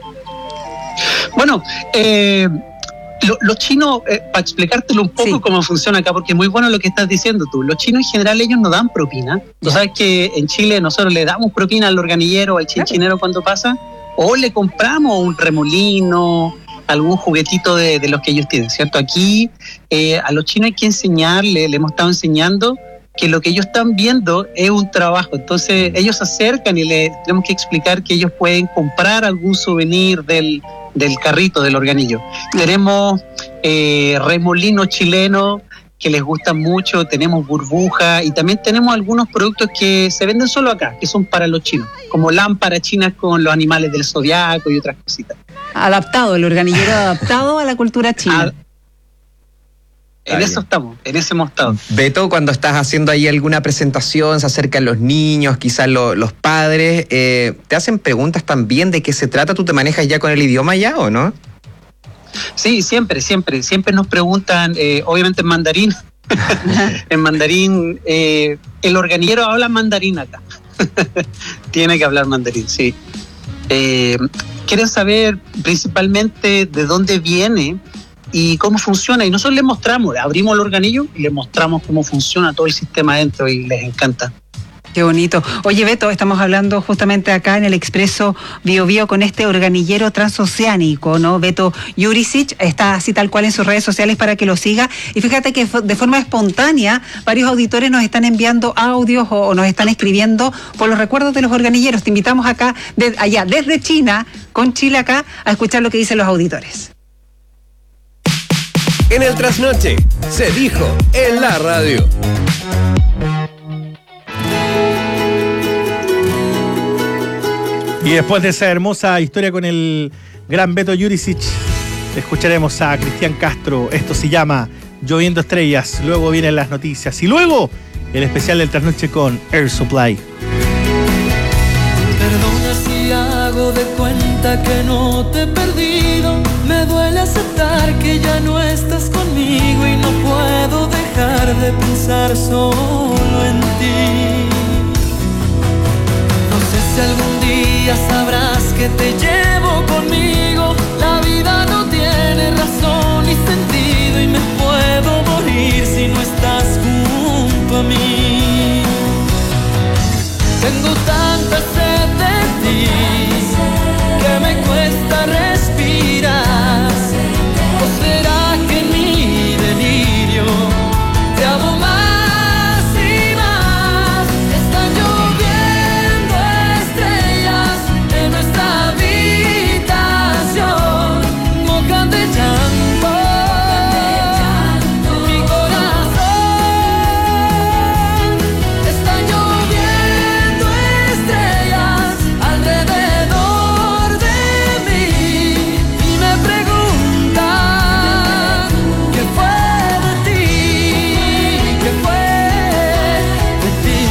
Bueno, eh, lo- los chinos, eh, para explicártelo un poco cómo funciona acá, porque es muy bueno lo que estás diciendo tú. Los chinos en general ellos no dan propina. Tú sabes que en Chile nosotros le damos propina al organillero, al chinchinero cuando pasa, o le compramos un remolino, algún juguetito de, de los que ellos tienen, ¿cierto? Aquí eh, a los chinos hay que enseñarle, le hemos estado enseñando que lo que ellos están viendo es un trabajo. Entonces ellos se acercan y le tenemos que explicar que ellos pueden comprar algún souvenir del, del carrito, del organillo. Tenemos eh, remolinos chilenos que les gustan mucho, tenemos burbujas y también tenemos algunos productos que se venden solo acá, que son para los chinos, como lámparas chinas con los animales del zodiaco y otras cositas. Adaptado, el organillero adaptado a la cultura china. En eso estamos, en ese hemos estado. Beto, cuando estás haciendo ahí alguna presentación, se acercan los niños, quizás lo- los padres, eh, ¿te hacen preguntas también de qué se trata? ¿Tú te manejas ya con el idioma ya o no? Sí, siempre, siempre, siempre nos preguntan, eh, obviamente en mandarín, en mandarín, eh, el organillero habla mandarín acá, tiene que hablar mandarín, sí. Eh, quieren saber principalmente de dónde viene y cómo funciona, y nosotros les mostramos, abrimos el organillo y les mostramos cómo funciona todo el sistema adentro y les encanta. Qué bonito. Oye, Beto, estamos hablando justamente acá en el Expreso Bio Bio con este organillero transoceánico, ¿no? Beto Jurisic está así tal cual en sus redes sociales para que lo siga. Y fíjate que de forma espontánea varios auditores nos están enviando audios o, o nos están escribiendo por los recuerdos de los organilleros. Te invitamos acá, de, allá, desde China, con Chile acá, a escuchar lo que dicen los auditores. En el trasnoche se dijo en la radio. Y después de esa hermosa historia con el gran Beto Jurisic, escucharemos a Cristian Castro. Esto se llama Lloviendo Estrellas. Luego vienen las noticias. Y luego el especial del trasnoche con Air Supply. Perdona si hago de cuenta que no te he perdido. Me duele aceptar que ya no estás conmigo y no puedo dejar de pensar solo en ti. No sé si algún día sabrás que te llevo conmigo. La vida no tiene razón ni sentido y me puedo morir si no estás junto a mí. Tengo tanta sed de ti que me cuesta respirar. ¿O será que en mi delirio te amo más y más? Están lloviendo estrellas en nuestra habitación, mojan de llanto mi corazón. Están lloviendo estrellas alrededor de mí y me preguntan qué fue de ti, qué fue de ti.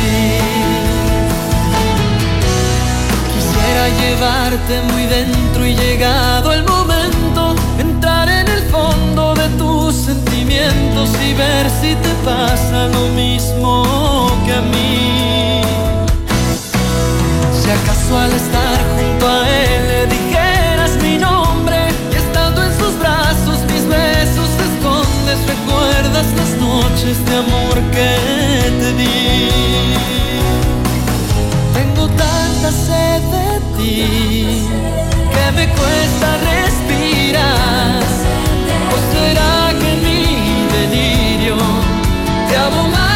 Quisiera llevarte muy dentro y llegado el momento, entrar en el fondo de tus sentimientos y ver si te pasa lo mismo que a mí. Si acaso al estar junto a él le dijeras mi nombre y esta noches de amor que te di. Tengo tanta sed de ti que me cuesta respirar. ¿O será que en mi delirio te amo más?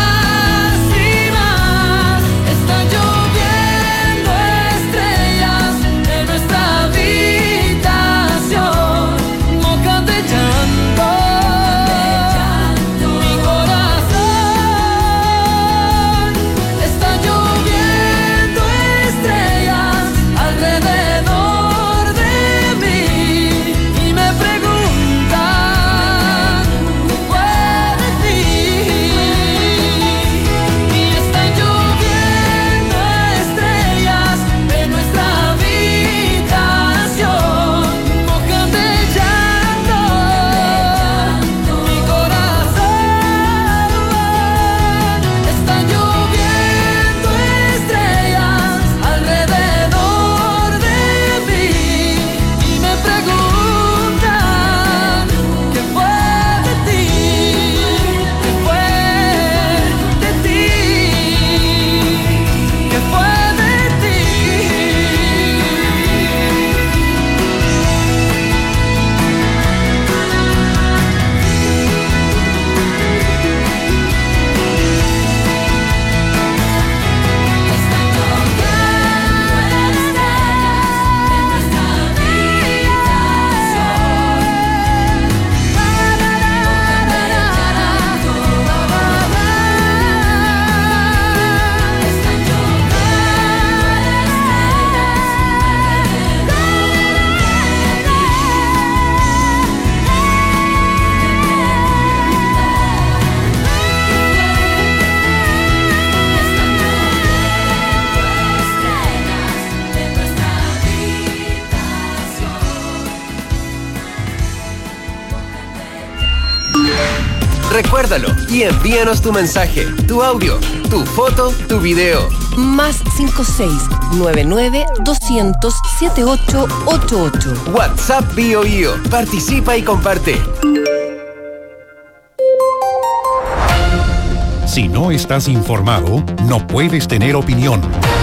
Recuérdalo y envíanos tu mensaje, tu audio, tu foto, tu video. Más cinco seis nueve nueve doscientos setenta y ocho ochenta y ocho. WhatsApp Bio Bio. Participa y comparte. Si no estás informado, no puedes tener opinión.